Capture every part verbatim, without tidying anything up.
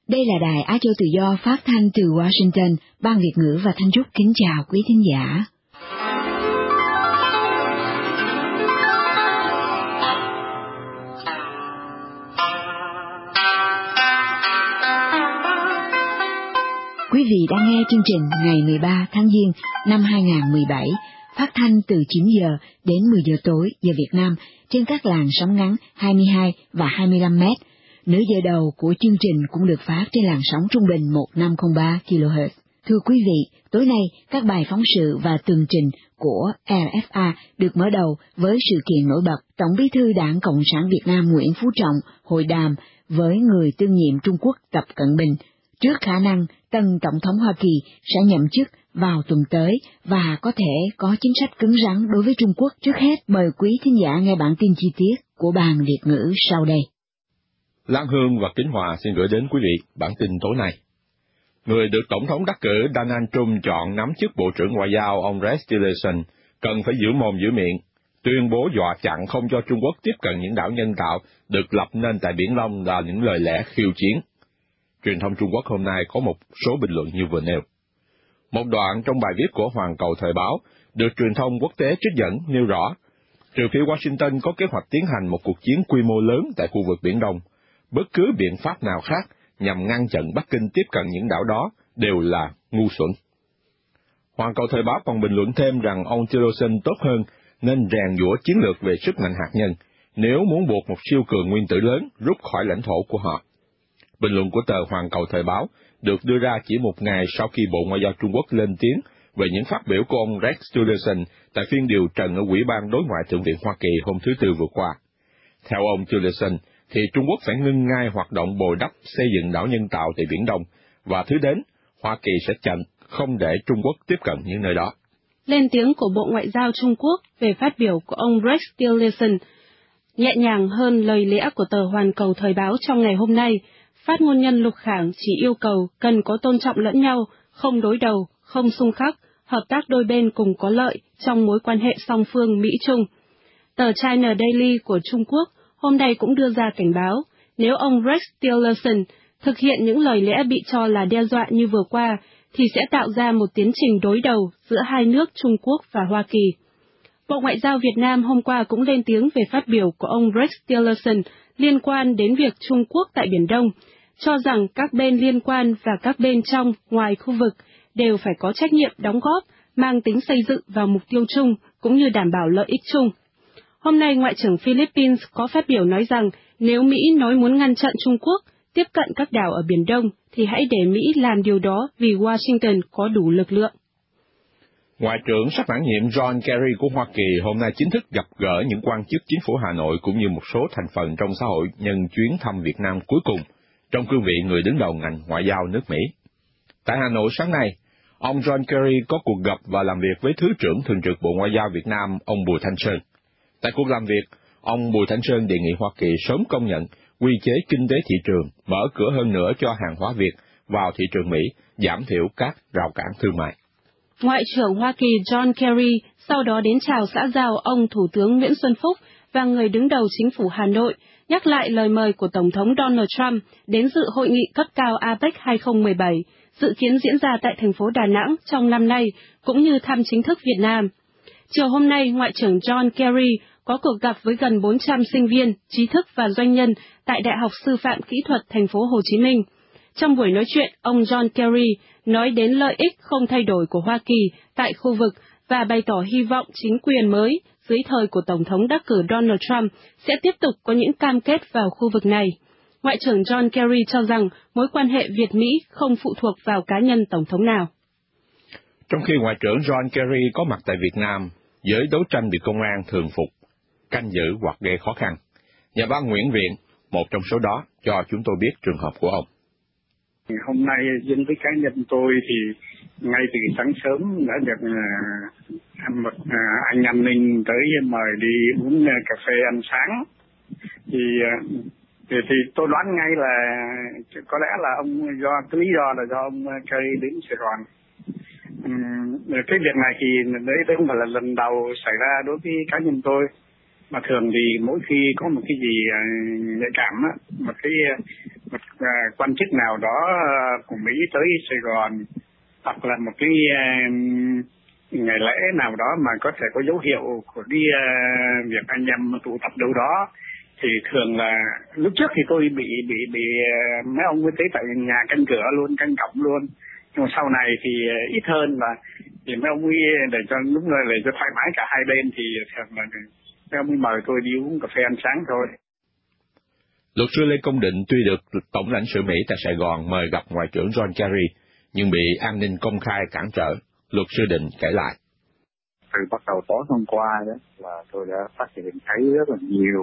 Đây là Đài Á Châu Tự Do phát thanh từ Washington, Ban Việt ngữ và Thanh Trúc kính chào quý thính giả. Quý vị đang nghe chương trình ngày mười ba tháng Giêng năm hai nghìn không trăm mười bảy, phát thanh từ chín giờ đến mười giờ tối giờ Việt Nam trên các làn sóng ngắn hai mươi hai và hai mươi lăm mét. Nửa giờ đầu của chương trình cũng được phát trên làn sóng trung bình một nghìn năm trăm lẻ ba ki lô héc. Thưa quý vị, tối nay các bài phóng sự và tường trình của rờ ép a được mở đầu với sự kiện nổi bật Tổng Bí thư Đảng Cộng sản Việt Nam Nguyễn Phú Trọng hội đàm với người tương nhiệm Trung Quốc Tập Cận Bình trước khả năng tân Tổng thống Hoa Kỳ sẽ nhậm chức vào tuần tới và có thể có chính sách cứng rắn đối với Trung Quốc. Trước hết, mời quý thính giả nghe bản tin chi tiết của Ban Việt ngữ sau đây. Lan Hương và Kính Hòa xin gửi đến quý vị bản tin tối nay. Người được Tổng thống đắc cử Donald Trump chọn nắm chức Bộ trưởng Ngoại giao ông Rex Tillerson cần phải giữ mồm giữ miệng, tuyên bố dọa chặn không cho Trung Quốc tiếp cận những đảo nhân tạo được lập nên tại Biển Đông là những lời lẽ khiêu chiến. Truyền thông Trung Quốc hôm nay có một số bình luận như vừa nêu. Một đoạn trong bài viết của Hoàn Cầu Thời báo được truyền thông quốc tế trích dẫn nêu rõ, trừ phi Washington có kế hoạch tiến hành một cuộc chiến quy mô lớn tại khu vực Biển Đông, bất cứ biện pháp nào khác nhằm ngăn chặn Bắc Kinh tiếp cận những đảo đó đều là ngu xuẩn. Hoàn Cầu Thời báo còn bình luận thêm rằng ông Tillerson tốt hơn nên rèn giũa chiến lược về sức mạnh hạt nhân nếu muốn buộc một siêu cường nguyên tử lớn rút khỏi lãnh thổ của họ. Bình luận của tờ Hoàn Cầu Thời báo được đưa ra chỉ một ngày sau khi Bộ Ngoại giao Trung Quốc lên tiếng về những phát biểu của ông Rex Tillerson tại phiên điều trần ở Ủy ban Đối ngoại Thượng viện Hoa Kỳ hôm thứ Tư vừa qua. Theo ông Tillerson, thì Trung Quốc phải ngưng ngay hoạt động bồi đắp xây dựng đảo nhân tạo tại Biển Đông, và thứ đến, Hoa Kỳ sẽ chặn không để Trung Quốc tiếp cận những nơi đó. Lên tiếng của Bộ Ngoại giao Trung Quốc về phát biểu của ông Rex Tillerson nhẹ nhàng hơn lời lẽ của tờ Hoàn Cầu Thời báo trong ngày hôm nay. Phát ngôn nhân Lục Khảng chỉ yêu cầu cần có tôn trọng lẫn nhau, không đối đầu, không xung khắc, hợp tác đôi bên cùng có lợi trong mối quan hệ song phương Mỹ-Trung. Tờ China Daily của Trung Quốc hôm nay cũng đưa ra cảnh báo, nếu ông Rex Tillerson thực hiện những lời lẽ bị cho là đe dọa như vừa qua, thì sẽ tạo ra một tiến trình đối đầu giữa hai nước Trung Quốc và Hoa Kỳ. Bộ Ngoại giao Việt Nam hôm qua cũng lên tiếng về phát biểu của ông Rex Tillerson liên quan đến việc Trung Quốc tại Biển Đông, cho rằng các bên liên quan và các bên trong, ngoài khu vực đều phải có trách nhiệm đóng góp, mang tính xây dựng vào mục tiêu chung cũng như đảm bảo lợi ích chung. Hôm nay, Ngoại trưởng Philippines có phát biểu nói rằng nếu Mỹ nói muốn ngăn chặn Trung Quốc tiếp cận các đảo ở Biển Đông, thì hãy để Mỹ làm điều đó vì Washington có đủ lực lượng. Ngoại trưởng sắp mãn nhiệm John Kerry của Hoa Kỳ hôm nay chính thức gặp gỡ những quan chức chính phủ Hà Nội cũng như một số thành phần trong xã hội nhân chuyến thăm Việt Nam cuối cùng trong cương vị người đứng đầu ngành ngoại giao nước Mỹ. Tại Hà Nội sáng nay, ông John Kerry có cuộc gặp và làm việc với Thứ trưởng Thường trực Bộ Ngoại giao Việt Nam, ông Bùi Thanh Sơn. Tại cuộc làm việc, ông Bùi Thanh Sơn đề nghị Hoa Kỳ sớm công nhận quy chế kinh tế thị trường, mở cửa hơn nữa cho hàng hóa Việt vào thị trường Mỹ, giảm thiểu các rào cản thương mại. Ngoại trưởng Hoa Kỳ John Kerry sau đó đến chào xã giao ông Thủ tướng Nguyễn Xuân Phúc và người đứng đầu chính phủ Hà Nội, nhắc lại lời mời của Tổng thống Donald Trump đến dự hội nghị cấp cao a pếch hai không một bảy, dự kiến diễn ra tại thành phố Đà Nẵng trong năm nay, cũng như thăm chính thức Việt Nam. Chiều hôm nay, Ngoại trưởng John Kerry có cuộc gặp với gần bốn trăm sinh viên, trí thức và doanh nhân tại Đại học Sư phạm Kỹ thuật thành phố Hồ Chí Minh. Trong buổi nói chuyện, ông John Kerry nói đến lợi ích không thay đổi của Hoa Kỳ tại khu vực và bày tỏ hy vọng chính quyền mới dưới thời của Tổng thống đắc cử Donald Trump sẽ tiếp tục có những cam kết vào khu vực này. Ngoại trưởng John Kerry cho rằng mối quan hệ Việt-Mỹ không phụ thuộc vào cá nhân Tổng thống nào. Trong khi Ngoại trưởng John Kerry có mặt tại Việt Nam, giới đấu tranh bị công an thường phục, canh giữ hoặc gây khó khăn, nhà báo Nguyễn Viện, một trong số đó, cho chúng tôi biết trường hợp của ông. Hôm nay riêng với cá nhân tôi thì ngay từ sáng sớm đã được uh, một uh, anh an ninh tới mời đi uống uh, cà phê ăn sáng. Thì, uh, thì thì tôi đoán ngay là có lẽ là ông do cái lý do là do ông Kerry đến Sài Gòn. Um, cái việc này thì đấy, đấy không phải là lần đầu xảy ra đối với cá nhân tôi. Mà thường thì mỗi khi có một cái gì nhạy cảm á, một cái một uh, quan chức nào đó uh, của Mỹ tới Sài Gòn, hoặc là một cái uh, ngày lễ nào đó mà có thể có dấu hiệu của cái uh, việc anh em tụ tập đâu đó, thì thường là lúc trước thì tôi bị bị bị uh, mấy ông mới tới tại nhà canh cửa luôn, canh cổng luôn. Nhưng mà sau này thì uh, ít hơn, và thì mấy ông ấy để cho lúc này để cho thoải mái cả hai bên thì thường là mấy ông ấy mời tôi đi uống cà phê ăn sáng thôi. Luật sư Lê Công Định tuy được Tổng lãnh sự Mỹ tại Sài Gòn mời gặp Ngoại trưởng John Kerry, nhưng bị an ninh công khai cản trở. Luật sư Định kể lại. Từ bắt đầu tối hôm qua đó là tôi đã phát hiện thấy rất là nhiều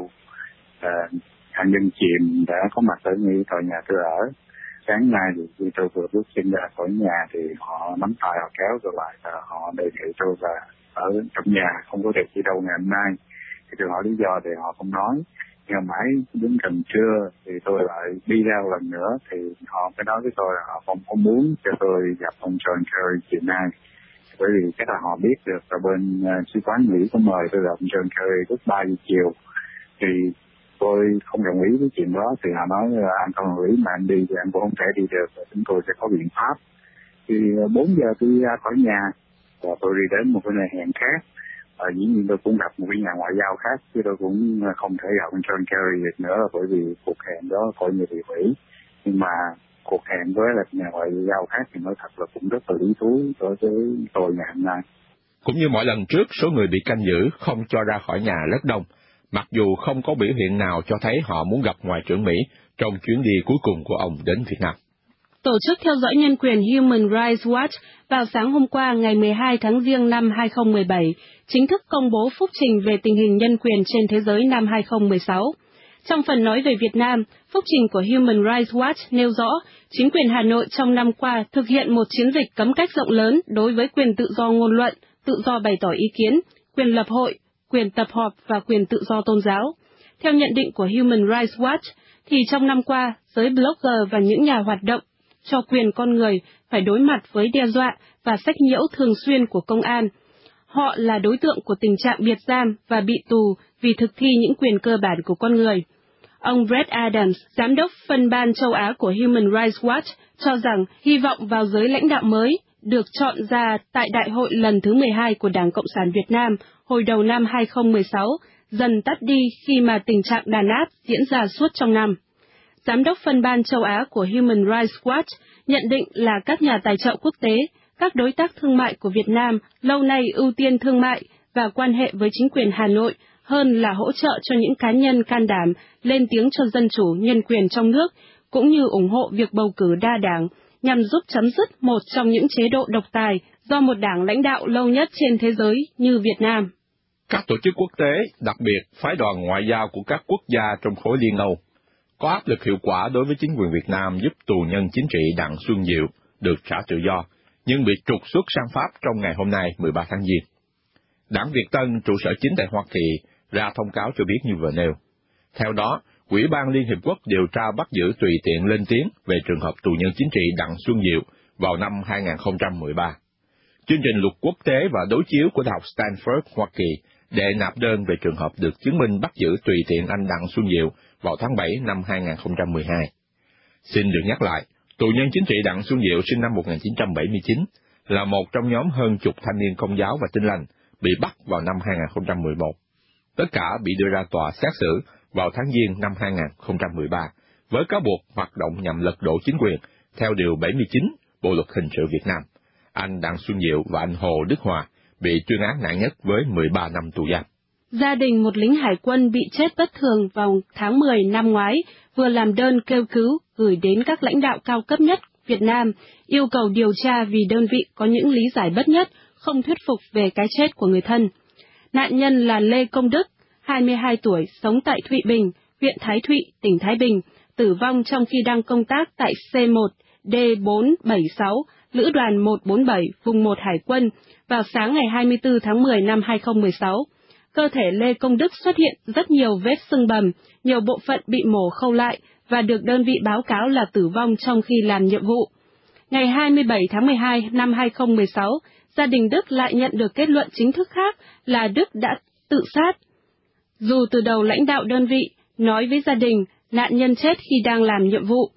uh, nạn nhân chìm đã có mặt ở ngay tòa nhà tôi ở. Sáng nay thì khi tôi vừa bước chân ra khỏi nhà thì họ nắm tay họ kéo tôi lại và họ đề nghị tôi là ở trong nhà không có việc gì đâu ngày hôm nay. Thì tôi hỏi lý do thì họ không nói. Nhưng mãi đến gần trưa thì tôi lại đi ra một lần nữa thì họ mới nói với tôi là họ không có muốn cho tôi gặp ông John Kerry chiều nay. Bởi vì chắc là họ biết được là bên uh, sứ quán Mỹ có mời tôi gặp ông John Kerry lúc ba giờ chiều. Thì tôi không đồng ý với chuyện đó, thì họ nói là anh không đồng ý mà anh đi thì anh cũng không thể đi được, và chúng tôi sẽ có biện pháp. Thì bốn giờ tôi ra khỏi nhà và tôi đi đến một cái nơi hẹn khác. Và dĩ nhiên tôi cũng gặp một cái nhà ngoại giao khác, chứ tôi cũng không thể gặp ông John Kerry được nữa, bởi vì cuộc hẹn đó coi như bị hủy. Nhưng mà cuộc hẹn với là nhà ngoại giao khác thì nói thật là cũng rất là lý thú đối với tôi ngày hôm nay. Cũng như mọi lần trước, số người bị canh giữ không cho ra khỏi nhà rất đông, mặc dù không có biểu hiện nào cho thấy họ muốn gặp Ngoại trưởng Mỹ trong chuyến đi cuối cùng của ông đến Việt Nam. Tổ chức theo dõi nhân quyền Human Rights Watch vào sáng hôm qua ngày mười hai tháng Giêng năm hai không một bảy chính thức công bố phúc trình về tình hình nhân quyền trên thế giới năm hai không một sáu. Trong phần nói về Việt Nam, phúc trình của Human Rights Watch nêu rõ chính quyền Hà Nội trong năm qua thực hiện một chiến dịch cấm cách rộng lớn đối với quyền tự do ngôn luận, tự do bày tỏ ý kiến, quyền lập hội, quyền tập họp và quyền tự do tôn giáo. Theo nhận định của Human Rights Watch, thì trong năm qua, giới blogger và những nhà hoạt động cho quyền con người phải đối mặt với đe dọa và sách nhiễu thường xuyên của công an. Họ là đối tượng của tình trạng biệt giam và bị tù vì thực thi những quyền cơ bản của con người. Ông Brett Adams, giám đốc phân ban châu Á của Human Rights Watch, cho rằng hy vọng vào giới lãnh đạo mới được chọn ra tại Đại hội lần thứ mười hai của Đảng Cộng sản Việt Nam hồi đầu năm hai không một sáu dần tắt đi khi mà tình trạng đàn áp diễn ra suốt trong năm. Giám đốc phân ban châu Á của Human Rights Watch nhận định là các nhà tài trợ quốc tế, các đối tác thương mại của Việt Nam lâu nay ưu tiên thương mại và quan hệ với chính quyền Hà Nội hơn là hỗ trợ cho những cá nhân can đảm lên tiếng cho dân chủ nhân quyền trong nước, cũng như ủng hộ việc bầu cử đa đảng nhằm giúp chấm dứt một trong những chế độ độc tài do một đảng lãnh đạo lâu nhất trên thế giới như Việt Nam. Các tổ chức quốc tế, đặc biệt phái đoàn ngoại giao của các quốc gia trong khối Liên Âu, có áp lực hiệu quả đối với chính quyền Việt Nam giúp tù nhân chính trị Đặng Xuân Diệu được trả tự do, nhưng bị trục xuất sang Pháp trong ngày hôm nay mười ba tháng Giêng. Đảng Việt Tân, trụ sở chính tại Hoa Kỳ, ra thông cáo cho biết như vừa nêu. Theo đó, Ủy ban Liên Hiệp Quốc điều tra bắt giữ tùy tiện lên tiếng về trường hợp tù nhân chính trị Đặng Xuân Diệu vào năm hai không một ba. Chương trình luật quốc tế và đối chiếu của Đại học Stanford, Hoa Kỳ đệ nạp đơn về trường hợp được chứng minh bắt giữ tùy tiện anh Đặng Xuân Diệu vào tháng bảy năm hai không một hai. Xin được nhắc lại, tù nhân chính trị Đặng Xuân Diệu sinh năm một nghìn chín trăm bảy mươi chín là một trong nhóm hơn chục thanh niên Công giáo và Tin lành bị bắt vào năm hai không một một. Tất cả bị đưa ra tòa xét xử vào tháng Giêng năm hai không một ba với cáo buộc hoạt động nhằm lật đổ chính quyền theo Điều bảy mươi chín Bộ Luật Hình sự Việt Nam. Anh Đặng Xuân Diệu và anh Hồ Đức Hòa bị tuyên án nặng nhất với mười ba năm tù giam. Gia đình một lính hải quân bị chết bất thường vào tháng mười năm ngoái vừa làm đơn kêu cứu gửi đến các lãnh đạo cao cấp nhất Việt Nam, yêu cầu điều tra vì đơn vị có những lý giải bất nhất, không thuyết phục về cái chết của người thân. Nạn nhân là Lê Công Đức, hai mươi hai tuổi, sống tại Thụy Bình, huyện Thái Thụy, tỉnh Thái Bình, tử vong trong khi đang công tác tại C một D bốn bảy sáu, Lữ đoàn một bốn bảy, vùng một Hải quân, vào sáng ngày hai mươi tư tháng mười năm hai không một sáu. Cơ thể Lê Công Đức xuất hiện rất nhiều vết sưng bầm, nhiều bộ phận bị mổ khâu lại và được đơn vị báo cáo là tử vong trong khi làm nhiệm vụ. Ngày hai mươi bảy tháng mười hai năm hai không một sáu, gia đình Đức lại nhận được kết luận chính thức khác là Đức đã tự sát. Dù từ đầu lãnh đạo đơn vị nói với gia đình nạn nhân chết khi đang làm nhiệm vụ,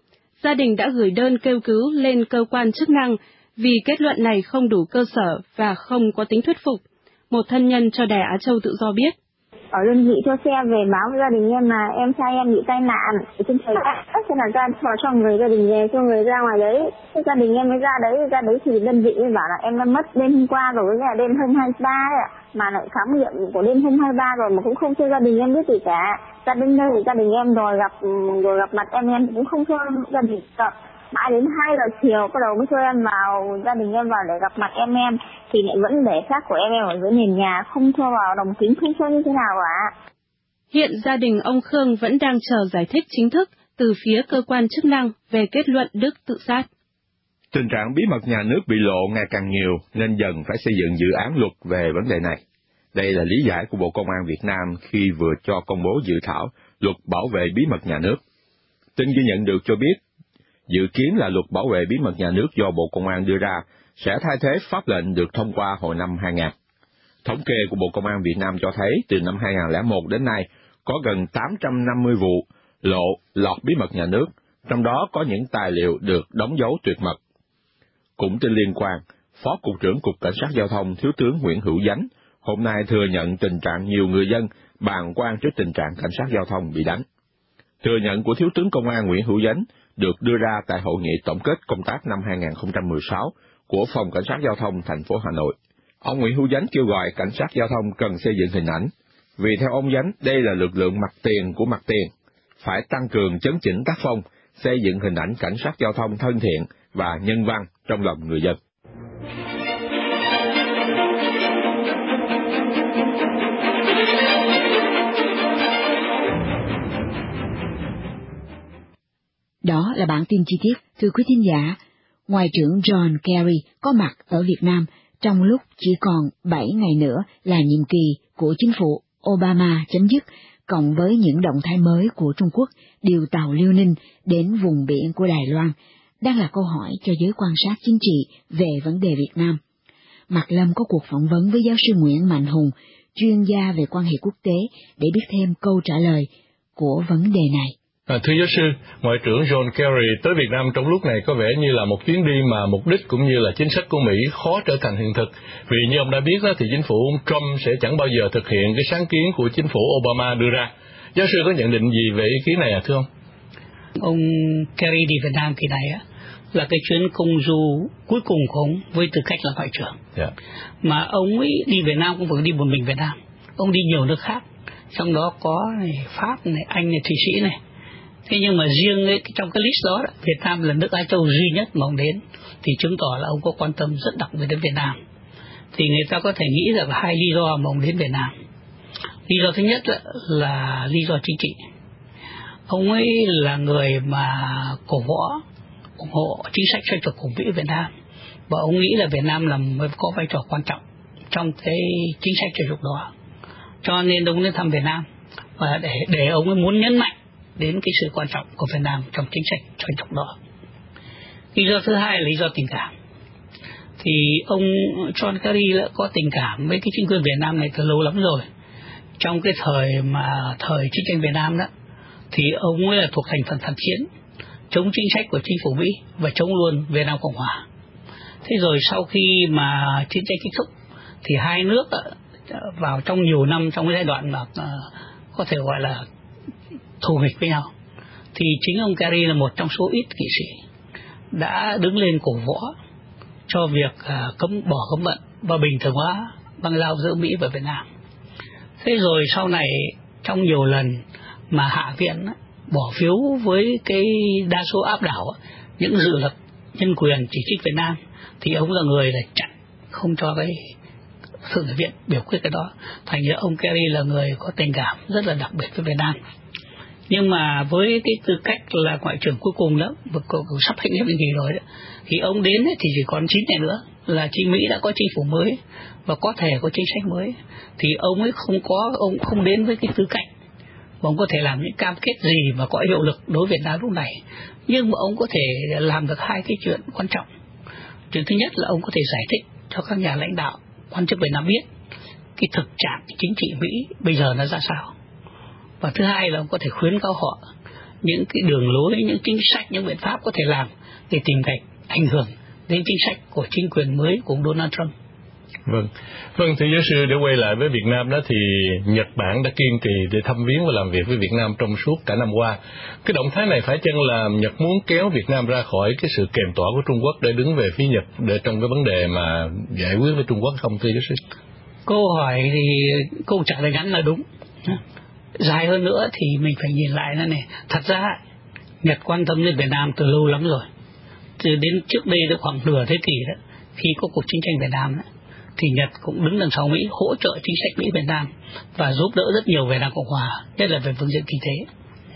gia đình đã gửi đơn kêu cứu lên cơ quan chức năng vì kết luận này không đủ cơ sở và không có tính thuyết phục. Một thân nhân cho Đài Á Châu Tự Do biết. Ở đơn vị cho xe về báo với gia đình em là em trai em bị tai nạn trên trời đất, thế là ra cho, cho người gia đình về, cho người ra ngoài đấy. Thế gia đình em mới ra đấy, ra đấy thì đơn vị mới bảo là em đã mất đêm hôm qua rồi, là đêm hôm hai mươi ba ấy ạ, mà lại khám nghiệm của đêm hôm hai mươi ba rồi mà cũng không cho gia đình em biết gì cả. Ra đến đây thì gia đình em rồi gặp rồi gặp mặt em em cũng không cho gia đình gặp. Mãi đến hai giờ chiều bắt đầu mới cho em vào, gia đình em vào để gặp mặt em em thì lại vẫn để xác của em em ở dưới nền nhà, không cho vào đồng kính, không cho như thế nào cả. Hiện gia đình ông Khương vẫn đang chờ giải thích chính thức từ phía cơ quan chức năng về kết luận Đức tự sát. Tình trạng bí mật nhà nước bị lộ ngày càng nhiều nên dần phải xây dựng dự án luật về vấn đề này. Đây là lý giải của Bộ Công an Việt Nam khi vừa cho công bố dự thảo luật bảo vệ bí mật nhà nước. Tin ghi nhận được cho biết, dự kiến là luật bảo vệ bí mật nhà nước do Bộ Công an đưa ra sẽ thay thế pháp lệnh được thông qua hồi năm hai nghìn. Thống kê của Bộ Công an Việt Nam cho thấy từ năm hai nghìn không trăm lẻ một đến nay có gần tám trăm năm mươi vụ lộ lọt bí mật nhà nước, trong đó có những tài liệu được đóng dấu tuyệt mật. Cũng tin liên quan, Phó Cục trưởng Cục Cảnh sát Giao thông Thiếu tướng Nguyễn Hữu Chánh hôm nay thừa nhận tình trạng nhiều người dân bàng quan trước tình trạng cảnh sát giao thông bị đánh. Thừa nhận của Thiếu tướng Công an Nguyễn Hữu Chánh được đưa ra tại hội nghị tổng kết công tác năm hai nghìn không trăm mười sáu của Phòng Cảnh sát Giao thông thành phố Hà Nội. Ông Nguyễn Hữu Chánh kêu gọi cảnh sát giao thông cần xây dựng hình ảnh, vì theo ông Chánh đây là lực lượng mặt tiền của mặt tiền, phải tăng cường chấn chỉnh tác phong, xây dựng hình ảnh cảnh sát giao thông thân thiện và nhân văn trong lòng người dân. Đó là bản tin chi tiết. Thưa quý thính giả, Ngoại trưởng John Kerry có mặt ở Việt Nam trong lúc chỉ còn bảy ngày nữa là nhiệm kỳ của chính phủ Obama chấm dứt, cộng với những động thái mới của Trung Quốc điều tàu liêu ninh đến vùng biển của Đài Loan, đang là câu hỏi cho giới quan sát chính trị về vấn đề Việt Nam. Mạc Lâm có cuộc phỏng vấn với giáo sư Nguyễn Mạnh Hùng, chuyên gia về quan hệ quốc tế, để biết thêm câu trả lời của vấn đề này. À, thưa giáo sư, Ngoại trưởng John Kerry tới Việt Nam trong lúc này có vẻ như là một chuyến đi mà mục đích cũng như là chính sách của Mỹ khó trở thành hiện thực. Vì như ông đã biết đó, thì chính phủ Trump sẽ chẳng bao giờ thực hiện cái sáng kiến của chính phủ Obama đưa ra. Giáo sư có nhận định gì về ý kiến này à, thưa ông? Ông Kerry đi Việt Nam kỳ này á, là cái chuyến công du cuối cùng của ông với tư cách là Ngoại trưởng. Yeah. Mà ông ấy đi Việt Nam cũng phải đi một mình Việt Nam. Ông đi nhiều nước khác, trong đó có này, Pháp, này, Anh, này, Thụy Sĩ này. Thế nhưng mà riêng ấy, trong cái list đó, Việt Nam là nước Á Châu duy nhất mà ông đến, thì chứng tỏ là ông có quan tâm rất đặc biệt đến Việt Nam. Thì người ta có thể nghĩ rằng là hai lý do mà ông đến Việt Nam. Lý do thứ nhất là, là lý do chính trị. Ông ấy là người mà cổ võ, ủng hộ chính sách xoay trục của Mỹ ở Việt Nam. Và ông nghĩ là Việt Nam là có vai trò quan trọng trong cái chính sách xoay trục đó. Cho nên ông đến thăm Việt Nam, và để, để ông ấy muốn nhấn mạnh đến cái sự quan trọng của Việt Nam trong chính sách xoay trục đó. Lý do thứ hai là lý do tình cảm. Thì ông John Kerry đã có tình cảm với cái chính quyền Việt Nam này từ lâu lắm rồi. Trong cái thời mà thời chiến tranh Việt Nam đó, thì ông ấy là thuộc thành phần phản chiến, chống chính sách của chính phủ Mỹ và chống luôn Việt Nam Cộng Hòa. Thế rồi sau khi mà chiến tranh kết thúc thì hai nước vào trong nhiều năm trong cái giai đoạn mà có thể gọi là thù nghịch với nhau, thì chính ông Kerry là một trong số ít kỵ sĩ đã đứng lên cổ võ cho việc uh, cấm bỏ cấm vận và bình thường hóa băng giao giữa Mỹ và Việt Nam. Thế rồi sau này trong nhiều lần mà Hạ viện bỏ phiếu với cái đa số áp đảo những dự luật nhân quyền chỉ trích Việt Nam, thì ông là người là chặn không cho cái Thượng nghị viện biểu quyết cái đó. Thành ra ông Kerry là người có tình cảm rất là đặc biệt với Việt Nam. Nhưng mà với cái tư cách là Ngoại trưởng cuối cùng đó, sắp hết nhiệm kỳ rồi đó, thì ông đến ấy, thì chỉ còn chín ngày nữa là chính Mỹ đã có chính phủ mới và có thể có chính sách mới, thì ông ấy không có ông không đến với cái tư cách mà ông có thể làm những cam kết gì mà có hiệu lực đối với Việt Nam lúc này. Nhưng mà ông có thể làm được hai cái chuyện quan trọng. Chuyện thứ nhất là ông có thể giải thích cho các nhà lãnh đạo quan chức Việt Nam biết cái thực trạng chính trị Mỹ bây giờ nó ra sao. Và thứ hai là ông có thể khuyến cáo họ những cái đường lối, những chính sách, những biện pháp có thể làm để tìm cách ảnh hưởng đến chính sách của chính quyền mới của Donald Trump. Vâng, vâng thưa giáo sư, để quay lại với Việt Nam đó thì Nhật Bản đã kiên trì để thăm viếng và làm việc với Việt Nam trong suốt cả năm qua. Cái động thái này phải chăng là Nhật muốn kéo Việt Nam ra khỏi cái sự kèm tỏa của Trung Quốc để đứng về phía Nhật để trong cái vấn đề mà giải quyết với Trung Quốc không thưa giáo sư? Câu hỏi thì câu trả lời ngắn là đúng. Dài hơn nữa thì mình phải nhìn lại nó này. Thật ra Nhật quan tâm đến Việt Nam từ lâu lắm rồi. Từ đến trước đây được khoảng nửa thế kỷ đó, khi có cuộc chiến tranh Việt Nam đó, thì Nhật cũng đứng đằng sau Mỹ hỗ trợ chính sách Mỹ Việt Nam và giúp đỡ rất nhiều Việt Nam Cộng Hòa, nhất là về phương diện kinh tế.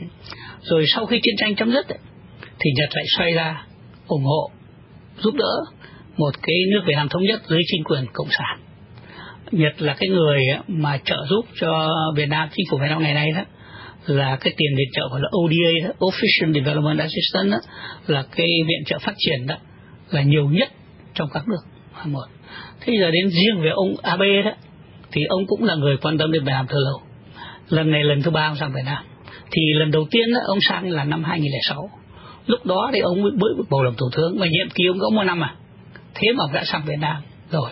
Rồi sau khi chiến tranh chấm dứt ấy, thì Nhật lại xoay ra ủng hộ, giúp đỡ một cái nước Việt Nam thống nhất dưới chính quyền cộng sản. Nhật là cái người mà trợ giúp cho Việt Nam, chính phủ Việt Nam ngày nay đó, là cái tiền viện trợ gọi là O D A đó, Official Development Assistance đó, là cái viện trợ phát triển đó, là nhiều nhất trong các nước. Một. Thế giờ đến riêng về ông Abe đó, thì ông cũng là người quan tâm đến Việt Nam từ lâu. Lần này lần thứ ba ông sang Việt Nam. Thì lần đầu tiên đó, ông sang là năm hai nghìn lẻ sáu. Lúc đó thì ông mới bầu làm thủ tướng, mà nhiệm kỳ ông có một năm à. Thế mà ông đã sang Việt Nam rồi.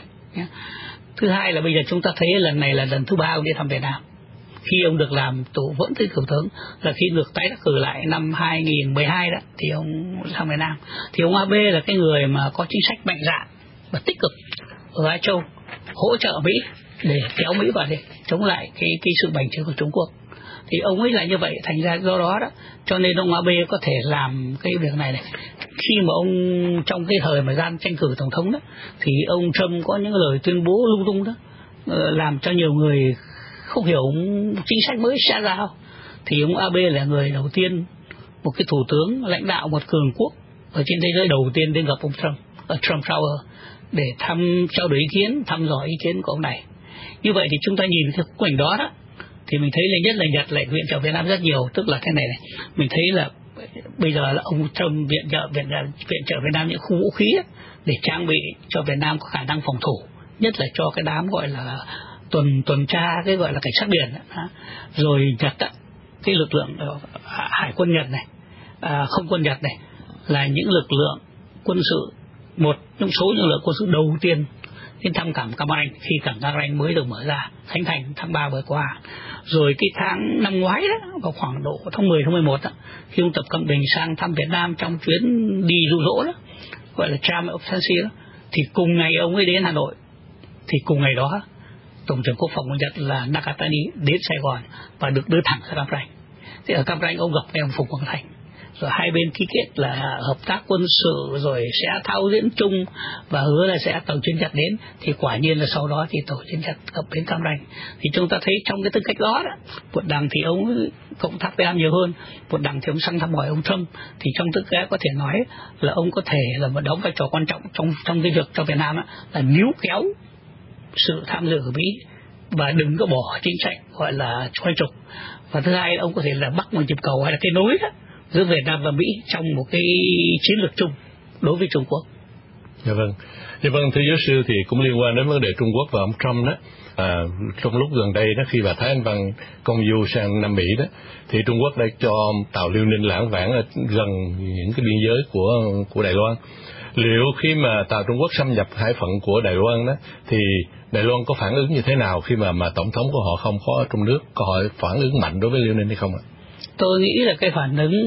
Thứ hai là bây giờ chúng ta thấy lần này là lần thứ ba ông đi thăm Việt Nam. Khi ông được làm thủ vẫn tới thủ tướng là khi được tái đắc cử lại năm hai nghìn mười hai đó, thì ông sang Việt Nam. Thì ông Abe là cái người mà có chính sách mạnh dạn và tích cực ở Á Châu, hỗ trợ Mỹ để kéo Mỹ vào để chống lại cái cái sự bành trướng của Trung Quốc. Thì ông ấy là như vậy, thành ra do đó đó, cho nên ông Abe có thể làm cái việc này này. Khi mà ông trong cái thời mà gian tranh cử tổng thống đó, thì ông Trump có những lời tuyên bố lung tung đó, làm cho nhiều người không hiểu chính sách mới sẽ ra sao. Thì ông Abe là người đầu tiên, một cái thủ tướng lãnh đạo một cường quốc ở trên thế giới đầu tiên đến gặp ông Trump ở Trump Tower để thăm trao đổi ý kiến, thăm dò ý kiến của ông này. Như vậy thì chúng ta nhìn cái khoảnh đó đó, thì mình thấy là nhất là Nhật lại viện trợ Việt Nam rất nhiều. Tức là cái này này, mình thấy là bây giờ là ông Trump viện trợ viện, viện trợ Việt Nam những khu vũ khí ấy, để trang bị cho Việt Nam có khả năng phòng thủ, nhất là cho cái đám gọi là tuần tuần tra, cái gọi là cảnh sát biển đó. Rồi Nhật đó, cái lực lượng hải quân Nhật này, à, không quân Nhật này là những lực lượng quân sự, một trong số những lực lượng quân sự đầu tiên đến thăm cảng Cam Ranh khi cảng Cam Ranh mới được mở ra khánh thành tháng ba vừa qua. Rồi cái tháng năm ngoái đó, vào khoảng độ tháng mười tháng mười một đó, khi ông Tập Cận Bình sang thăm Việt Nam trong chuyến đi dụ dỗ đó, gọi là Charm of Fancy đó, thì cùng ngày ông ấy đến Hà Nội, thì cùng ngày đó Tổng trưởng Quốc phòng của Nhật là Nakatani đến Sài Gòn và được đưa thẳng ra Cam Ranh. Thì ở Cam Ranh ông gặp với ông Phùng Quang Thành, rồi hai bên ký kết là hợp tác quân sự, rồi sẽ thao diễn chung và hứa là sẽ tàu chiến Nhật đến. Thì quả nhiên là sau đó thì tàu chiến Nhật cập bến Cam Ranh. Thì chúng ta thấy trong cái tư cách đó, đó một đằng thì ông cộng tác với Nam nhiều hơn, một đằng thì ông sang thăm hỏi ông Trump. Thì trong tư cách có thể nói là ông có thể là một đóng vai trò quan trọng trong trong cái việc cho Việt Nam đó, là níu kéo sự tham dự của Mỹ và đừng có bỏ chính sách gọi là quay trục. Và thứ hai, ông có thể là bắt một nhịp cầu hay là cái nối đó giữa Việt Nam và Mỹ trong một cái chiến lược chung đối với Trung Quốc. Dạ vâng. Dạ vâng, thưa giáo sư, thì cũng liên quan đến vấn đề Trung Quốc và ông Trump đó. À, trong lúc gần đây đó, khi bà Thái Anh Văn công du sang Nam Mỹ đó, thì Trung Quốc đã cho tàu Liêu Ninh lãng vãng ở gần những cái biên giới của của Đài Loan. Liệu khi mà tàu Trung Quốc xâm nhập hải phận của Đài Loan đó, thì Đài Loan có phản ứng như thế nào khi mà mà tổng thống của họ không có ở trong nước, có họ phản ứng mạnh đối với Liêu Ninh hay không ạ? Tôi nghĩ là cái phản ứng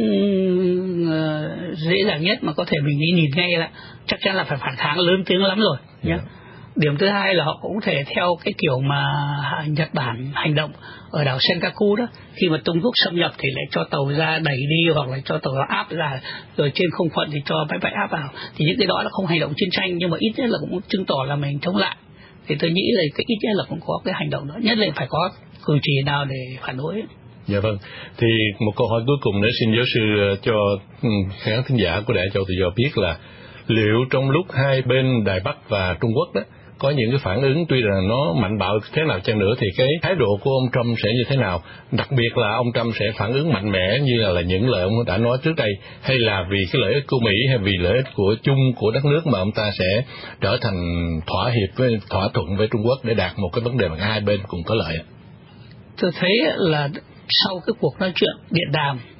uh, dễ dàng nhất mà có thể mình nhìn ngay là chắc chắn là phải phản kháng lớn tiếng lắm rồi nhé. Yeah. Điểm thứ hai là họ cũng có thể theo cái kiểu mà Nhật Bản hành động ở đảo Senkaku đó, khi mà Trung Quốc xâm nhập thì lại cho tàu ra đẩy đi, hoặc là cho tàu áp ra, rồi trên không phận thì cho máy bay áp vào. Thì những cái đó là không hành động chiến tranh, nhưng mà ít nhất là cũng chứng tỏ là mình chống lại. Thì tôi nghĩ là cái ít nhất là cũng có cái hành động đó, nhất là phải có cử chỉ nào để phản đối. Dạ vâng. Thì một câu hỏi cuối cùng để xin giáo sư cho khán thính giả của Đài Châu Tự Do biết là liệu trong lúc hai bên Đài Bắc và Trung Quốc đó có những cái phản ứng tuy là nó mạnh bạo thế nào chăng nữa, thì cái thái độ của ông Trump sẽ như thế nào? Đặc biệt là ông Trump sẽ phản ứng mạnh mẽ như là, là những lời ông đã nói trước đây, hay là vì cái lợi ích của Mỹ hay vì lợi ích của chung của đất nước mà ông ta sẽ trở thành thỏa hiệp với thỏa thuận với Trung Quốc để đạt một cái vấn đề mà hai bên cùng có lợi? Tôi thấy là sau cái cuộc nói chuyện điện đàm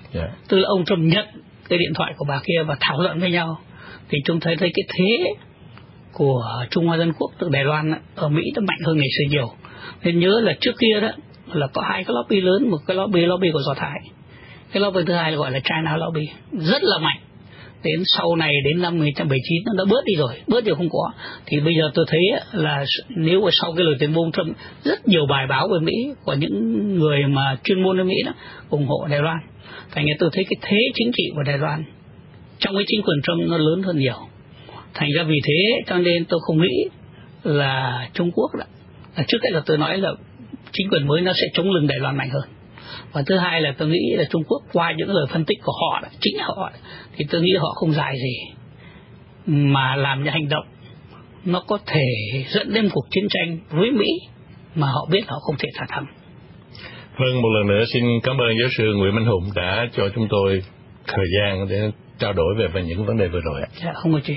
Yeah. Từ ông Trump nhận cái điện thoại của bà kia và thảo luận với nhau, thì chúng thấy thấy cái thế của Trung Hoa Dân Quốc, từ Đài Loan ở Mỹ nó mạnh hơn ngày xưa nhiều. Nên nhớ là trước kia đó là có hai cái lobby lớn, một cái lobby lobby của Do Thái, cái lobby thứ hai là gọi là China lobby, rất là mạnh. Đến sau này đến năm một nghìn chín trăm bảy mươi chín nó đã bớt đi rồi, bớt điều không có. Thì bây giờ tôi thấy là nếu mà sau cái lời tuyên bố Trump, rất nhiều bài báo về Mỹ của những người mà chuyên môn ở Mỹ đó ủng hộ Đài Loan. Thành ra tôi thấy cái thế chính trị của Đài Loan trong cái chính quyền Trump nó lớn hơn nhiều. Thành ra vì thế cho nên tôi không nghĩ là Trung Quốc đó, là trước đây là tôi nói là chính quyền mới nó sẽ chống lưng Đài Loan mạnh hơn. Và thứ hai là tôi nghĩ là Trung Quốc qua những lời phân tích của họ, chính họ, thì tôi nghĩ họ không dại gì mà làm những hành động nó có thể dẫn đến cuộc chiến tranh với Mỹ mà họ biết họ không thể thả thắng. Vâng, một lần nữa xin cảm ơn giáo sư Nguyễn Minh Hùng đã cho chúng tôi thời gian để trao đổi về, về những vấn đề vừa rồi. Dạ, không có gì.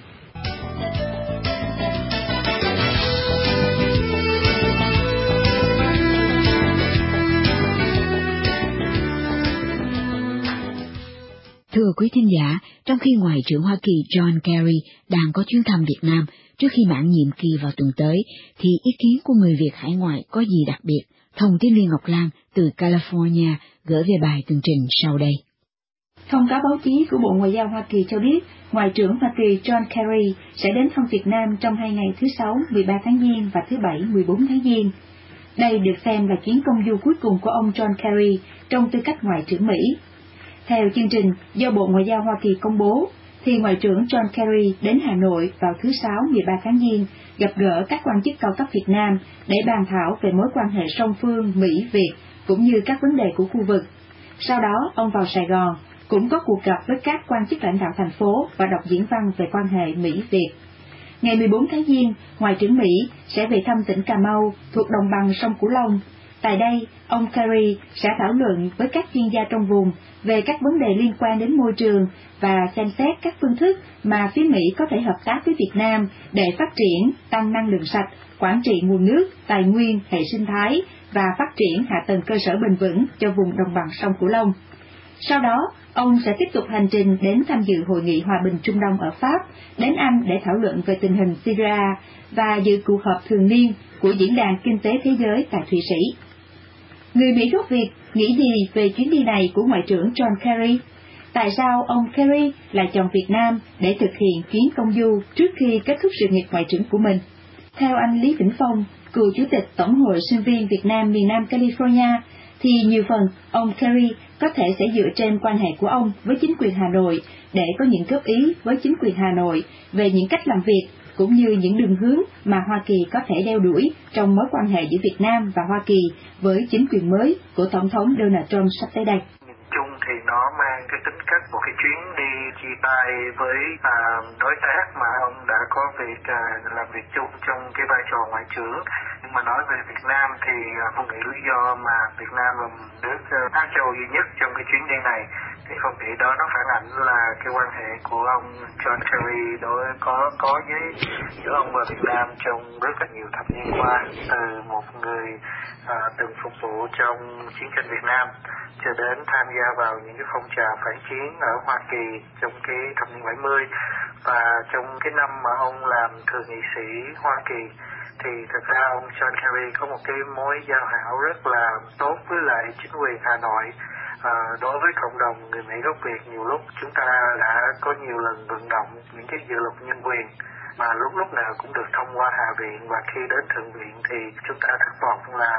Thưa quý thính giả, trong khi Ngoại trưởng Hoa Kỳ John Kerry đang có chuyến thăm Việt Nam trước khi mãn nhiệm kỳ vào tuần tới, thì ý kiến của người Việt hải ngoại có gì đặc biệt? Thông tin viên Ngọc Lan từ California gửi về bài tường trình sau đây. Thông cáo báo chí của Bộ Ngoại giao Hoa Kỳ cho biết, Ngoại trưởng Hoa Kỳ John Kerry sẽ đến thăm Việt Nam trong hai ngày thứ Sáu mười ba tháng Giêng và thứ Bảy mười bốn tháng Giêng. Đây được xem là chuyến công du cuối cùng của ông John Kerry trong tư cách Ngoại trưởng Mỹ. Theo chương trình do Bộ Ngoại giao Hoa Kỳ công bố, thì Ngoại trưởng John Kerry đến Hà Nội vào thứ Sáu mười ba tháng Giêng gặp gỡ các quan chức cao cấp Việt Nam để bàn thảo về mối quan hệ song phương Mỹ-Việt cũng như các vấn đề của khu vực. Sau đó, ông vào Sài Gòn, cũng có cuộc gặp với các quan chức lãnh đạo thành phố và đọc diễn văn về quan hệ Mỹ-Việt. Ngày mười bốn tháng Giêng, Ngoại trưởng Mỹ sẽ về thăm tỉnh Cà Mau thuộc đồng bằng sông Cửu Long. Tại đây, ông Kerry sẽ thảo luận với các chuyên gia trong vùng về các vấn đề liên quan đến môi trường và xem xét các phương thức mà phía Mỹ có thể hợp tác với Việt Nam để phát triển, tăng năng lượng sạch, quản trị nguồn nước, tài nguyên, hệ sinh thái và phát triển hạ tầng cơ sở bền vững cho vùng đồng bằng sông Cửu Long. Sau đó, ông sẽ tiếp tục hành trình đến tham dự Hội nghị Hòa bình Trung Đông ở Pháp, đến Anh để thảo luận về tình hình Syria và dự cuộc họp thường niên của Diễn đàn Kinh tế Thế giới tại Thụy Sĩ. Người Mỹ gốc Việt nghĩ gì về chuyến đi này của Ngoại trưởng John Kerry? Tại sao ông Kerry lại chọn Việt Nam để thực hiện chuyến công du trước khi kết thúc sự nghiệp ngoại trưởng của mình? Theo anh Lý Vĩnh Phong, cựu Chủ tịch Tổng hội Sinh viên Việt Nam miền Nam California, thì nhiều phần ông Kerry có thể sẽ dựa trên quan hệ của ông với chính quyền Hà Nội để có những góp ý với chính quyền Hà Nội về những cách làm việc cũng như những đường hướng mà Hoa Kỳ có thể đeo đuổi trong mối quan hệ giữa Việt Nam và Hoa Kỳ với chính quyền mới của Tổng thống Donald Trump sắp tới đây. Nhìn chung thì nó mang cái tính cách một cái chuyến đi chia tay với à, đối tác mà ông đã có việc à, làm việc chung trong cái vai trò ngoại trưởng. Nhưng mà nói về Việt Nam thì à, không nghĩ lý do mà Việt Nam là nước Á Châu duy nhất trong cái chuyến đi này, thì không nghĩ đó nó phản ảnh là cái quan hệ của ông John Kerry đối có có với giữa ông và Việt Nam trong rất là nhiều thập niên qua, từ một người à, từng phục vụ trong chiến tranh Việt Nam cho đến tham gia vào những cái phong trào phản chiến ở Hoa Kỳ trong cái thập niên bảy mươi, và trong cái năm mà ông làm thượng nghị sĩ Hoa Kỳ thì thật ra ông John Kerry có một cái mối giao hảo rất là tốt với lại chính quyền Hà Nội. À, đối với cộng đồng người Mỹ gốc Việt, nhiều lúc chúng ta đã có nhiều lần vận động những cái dự luật nhân quyền mà lúc lúc nào cũng được thông qua Hạ viện, và khi đến Thượng viện thì chúng ta thất vọng là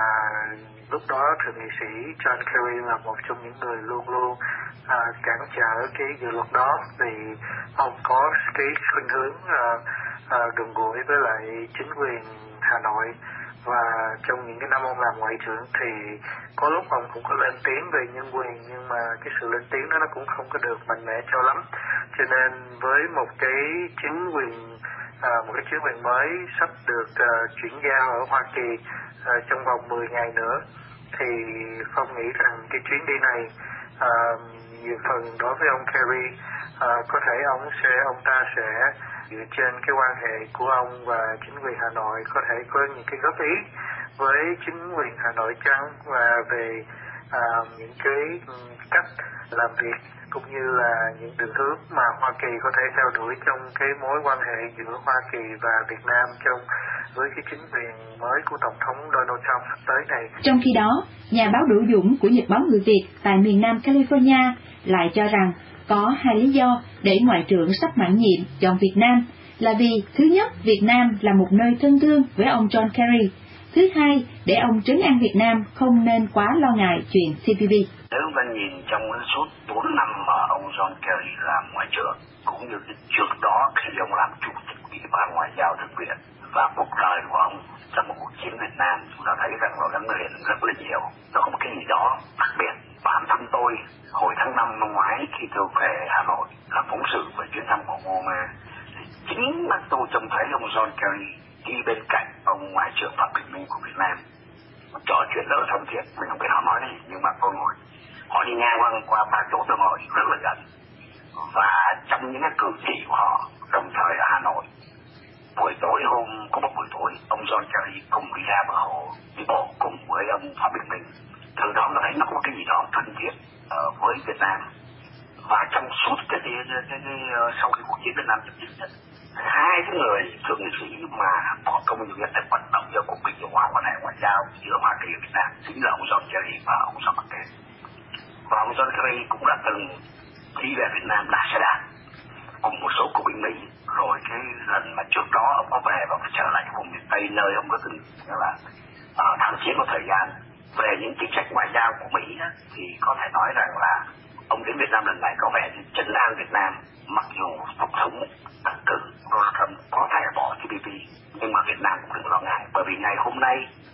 lúc đó thượng nghị sĩ John Kerry là một trong những người luôn luôn à, cản trở cái dự luật đó, vì ông có cái khuynh hướng à, à, gần gũi với lại chính quyền Hà Nội. Và trong những cái năm ông làm ngoại trưởng thì có lúc ông cũng có lên tiếng về nhân quyền, nhưng mà cái sự lên tiếng đó nó cũng không có được mạnh mẽ cho lắm. Cho nên với một cái chính quyền à, một cái chính quyền mới sắp được à, chuyển giao ở Hoa Kỳ à, trong vòng mười ngày nữa, thì Phong nghĩ rằng cái chuyến đi này à, nhiều phần đối với ông Kerry à, có thể ông sẽ ông ta sẽ dựa trên cái quan hệ của ông và chính quyền Hà Nội có thể có những cái góp ý với chính quyền Hà Nội chăng, và về à, những cái cách làm việc cũng như là những đường hướng mà Hoa Kỳ có thể theo đuổi trong cái mối quan hệ giữa Hoa Kỳ và Việt Nam trong với cái chính quyền mới của Tổng thống Donald Trump sắp tới này. Trong khi đó, nhà báo Đỗ Dũng của Nhật báo Người Việt tại miền Nam California lại cho rằng có hai lý do để Ngoại trưởng sắp mãn nhiệm chọn Việt Nam là vì thứ nhất, Việt Nam là một nơi thân thương với ông John Kerry. Thứ hai, để ông trấn an Việt Nam không nên quá lo ngại chuyện C P P. Nếu chúng ta nhìn trong suốt bốn năm mà ông John Kerry làm ngoại trưởng, cũng như trước đó khi ông làm chủ tịch Ủy ban Ngoại giao Thượng viện và cuộc đời của ông trong một cuộc chiến Việt Nam, chúng ta thấy rằng nó gắn liền rất là nhiều. Nó có một cái gì đó đặc biệt. Bản thân tôi hồi tháng năm năm ngoái khi tôi về Hà Nội làm phóng sự về chuyến thăm của Obama, thì chính mắt tôi trông thấy ông John Kerry đi bên cạnh ông Ngoại trưởng Phạm Bình Minh của Việt Nam, trò chuyện rất là thân thiết. Mình không biết họ nói gì, nhưng mà tôi ngồi, họ đi ngang qua, qua ba chỗ tôi ngồi rất là gần. Và trong những cái cử chỉ của họ, đồng thời ở Hà Nội, buổi tối hôm có một buổi tối, ông John Kerry cùng đi ra bờ hồ đi bộ cùng với ông Phạm Bình Minh. Từ đó nó thấy nó có cái gì đó thân thiết uh, với Việt Nam. Và trong suốt cái, cái, cái, cái, cái uh, sau khi cuộc chiến Việt Nam chấm dứt, hai cái người thượng nghị sĩ mà có công việc để vận động cho cuộc bình thường hóa quan hệ ngoại giao giữa Hoa Kỳ và Việt Nam chính là ông John Kerry và ông John McCain. Và ông John Kerry cũng đã từng đi về Việt Nam đã sẽ đạt cùng một số của binh Mỹ. Rồi cái lần mà trước đó ông có về và trở lại vùng miền Tây nơi ông có từng là uh, tham chiến một thời gian về những chính sách ngoại giao của Mỹ đó, thì có thể nói rằng là ông đến Việt Nam lần này có vẻ như trấn an Việt Nam, mặc dù tổng thống đắc cử Donald Trump có thể bỏ T P P, nhưng mà Việt Nam cũng đừng lo ngại, bởi vì ngày hôm nay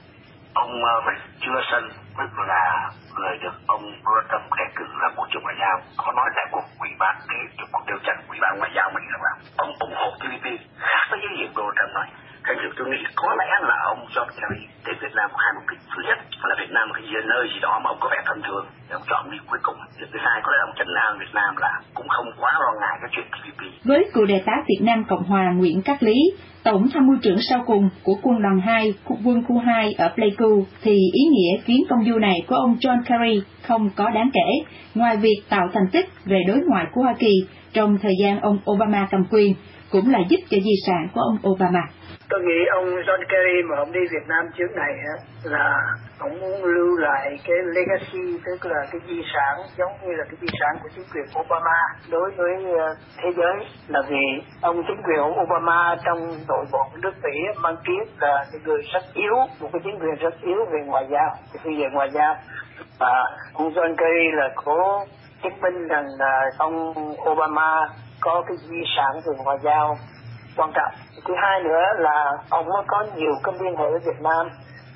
ông Rex Tillerson, tức là người được ông Donald Trump đề cử làm bộ trưởng ngoại giao, có nói tại cuộc ủy ban cái cuộc điều trần ủy ban ngoại giao mình rằng là ông ủng hộ T P P khác với những gì Donald Trump nói. Thành sự tôi nghĩ có lẽ là ông John Kerry đến Việt Nam có hai mục đích. Thứ nhất là Việt Nam là cái nơi gì đó mà ông có vẻ thân thương để ông chọn đi cuối cùng. Thứ hai có lẽ ông trấn an Việt Nam là cũng không quá lo ngại cái chuyện T P P. Với cựu đại tá Việt Nam Cộng hòa Nguyễn Cát Lý, tổng tham mưu trưởng sau cùng của quân đoàn hai, quân khu hai ở Pleiku, thì ý nghĩa chuyến công du này của ông John Kerry không có đáng kể, ngoài việc tạo thành tích về đối ngoại của Hoa Kỳ trong thời gian ông Obama cầm quyền, cũng là giúp cho di sản của ông Obama. Tôi nghĩ ông John Kerry mà ông đi Việt Nam trước này á, là ông muốn lưu lại cái legacy, tức là cái di sản giống như là cái di sản của chính quyền Obama đối với thế giới, là vì ông chính quyền ông Obama trong nội bộ nước Mỹ mang tiếng là cái người rất yếu, một cái chính quyền rất yếu về ngoại giao, về phương diện ngoại giao. Và ông John Kerry là có chứng minh rằng là ông Obama có cái di sản về ngoại giao quan trọng. Thứ hai nữa là ông có nhiều cái liên hệ với Việt Nam.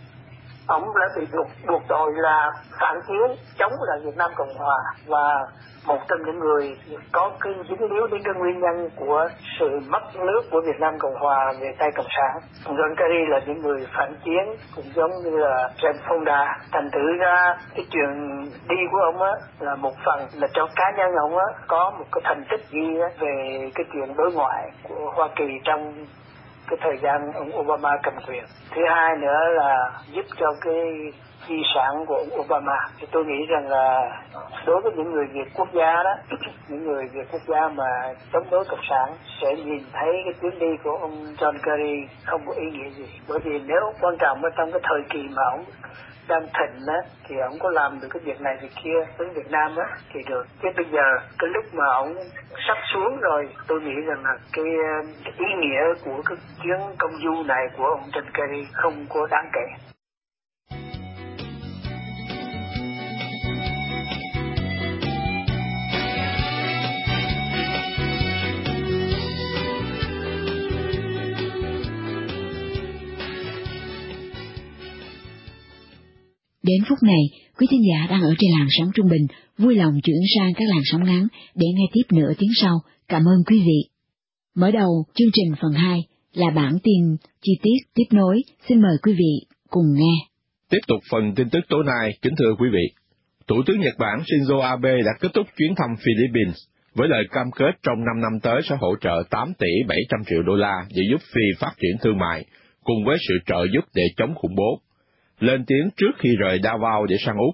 Ông đã bị buộc, buộc tội là phản chiến chống lại Việt Nam Cộng Hòa, và một trong những người có cái dính líu đến cái nguyên nhân của sự mất nước của Việt Nam Cộng Hòa về tay Cộng sản. Ông John Kerry là những người phản chiến, cũng giống như là James Fonda. Thành thử ra cái chuyện đi của ông á là một phần là cho cá nhân ông á có một cái thành tích gì á về cái chuyện đối ngoại của Hoa Kỳ trong cái thời gian ông Obama cầm quyền. Thứ hai nữa là giúp cho cái di sản của ông Obama. Thì tôi nghĩ rằng là đối với những người Việt quốc gia đó, những người Việt quốc gia mà chống đối cộng sản sẽ nhìn thấy cái chuyến đi của ông John Kerry không có ý nghĩa gì. Bởi vì nếu quan trọng ở trong cái thời kỳ mà ông đang thịnh á, thì ông có làm được cái việc này việc kia với Việt Nam á thì được. Chứ bây giờ cái lúc mà ông sắp xuống rồi, tôi nghĩ rằng là cái, cái ý nghĩa của cái chuyến công du này của ông John Kerry không có đáng kể. Đến phút này, quý thính giả đang ở trên làn sóng trung bình, vui lòng chuyển sang các làn sóng ngắn để nghe tiếp nửa tiếng sau. Cảm ơn quý vị. Mở đầu chương trình phần hai là bản tin chi tiết tiếp nối. Xin mời quý vị cùng nghe. Tiếp tục phần tin tức tối nay, kính thưa quý vị. Thủ tướng Nhật Bản Shinzo Abe đã kết thúc chuyến thăm Philippines với lời cam kết trong năm năm tới sẽ hỗ trợ tám tỷ bảy trăm triệu đô la để giúp Phi phát triển thương mại, cùng với sự trợ giúp để chống khủng bố. Lên tiếng trước khi rời Davao để sang Úc,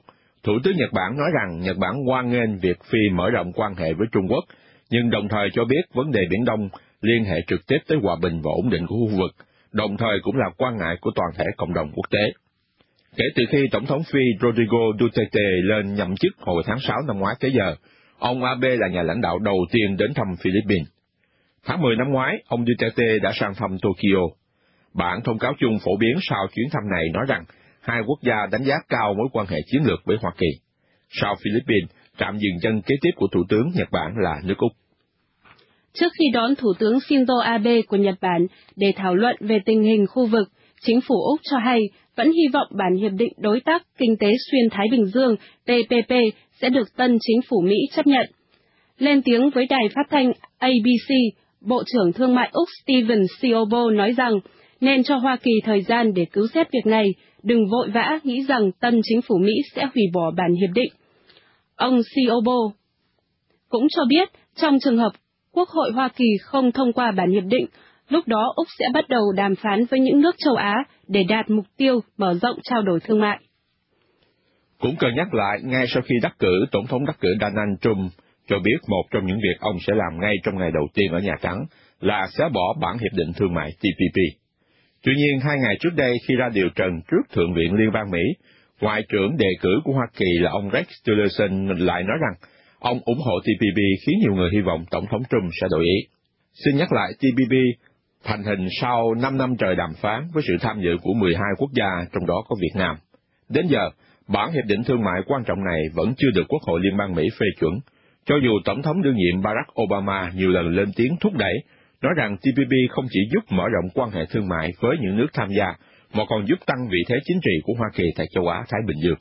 Thủ tướng Nhật Bản nói rằng Nhật Bản hoan nghênh việc Phi mở rộng quan hệ với Trung Quốc, nhưng đồng thời cho biết vấn đề Biển Đông liên hệ trực tiếp tới hòa bình và ổn định của khu vực, đồng thời cũng là quan ngại của toàn thể cộng đồng quốc tế. Kể từ khi Tổng thống Phi Rodrigo Duterte lên nhậm chức hồi tháng sáu năm ngoái tới giờ, ông Abe là nhà lãnh đạo đầu tiên đến thăm Philippines. Tháng mười năm ngoái, ông Duterte đã sang thăm Tokyo. Bản thông cáo chung phổ biến sau chuyến thăm này nói rằng hai quốc gia đánh giá cao mối quan hệ chiến lược với Hoa Kỳ. Sau Philippines, trạm dừng chân kế tiếp của Thủ tướng Nhật Bản là nước Úc. Trước khi đón Thủ tướng Shinzo Abe của Nhật Bản để thảo luận về tình hình khu vực, chính phủ Úc cho hay vẫn hy vọng bản Hiệp định Đối tác Kinh tế Xuyên Thái Bình Dương T P P sẽ được tân chính phủ Mỹ chấp nhận. Lên tiếng với đài phát thanh A B C, Bộ trưởng Thương mại Úc Stephen Siobo nói rằng nên cho Hoa Kỳ thời gian để cứu xét việc này, đừng vội vã nghĩ rằng tân chính phủ Mỹ sẽ hủy bỏ bản hiệp định. Ông Siobo cũng cho biết trong trường hợp Quốc hội Hoa Kỳ không thông qua bản hiệp định, lúc đó Úc sẽ bắt đầu đàm phán với những nước châu Á để đạt mục tiêu mở rộng trao đổi thương mại. Cũng cần nhắc lại, ngay sau khi đắc cử, Tổng thống đắc cử Donald Trump cho biết một trong những việc ông sẽ làm ngay trong ngày đầu tiên ở Nhà Trắng là xóa bỏ bản hiệp định thương mại T P P. Tuy nhiên, hai ngày trước đây khi ra điều trần trước Thượng viện Liên bang Mỹ, Ngoại trưởng đề cử của Hoa Kỳ là ông Rex Tillerson lại nói rằng ông ủng hộ T P P, khiến nhiều người hy vọng Tổng thống Trump sẽ đổi ý. Xin nhắc lại, T P P thành hình sau năm năm trời đàm phán với sự tham dự của mười hai quốc gia, trong đó có Việt Nam. Đến giờ, bản hiệp định thương mại quan trọng này vẫn chưa được Quốc hội Liên bang Mỹ phê chuẩn, cho dù Tổng thống đương nhiệm Barack Obama nhiều lần lên tiếng thúc đẩy, nói rằng T P P không chỉ giúp mở rộng quan hệ thương mại với những nước tham gia, mà còn giúp tăng vị thế chính trị của Hoa Kỳ tại châu Á-Thái Bình Dương.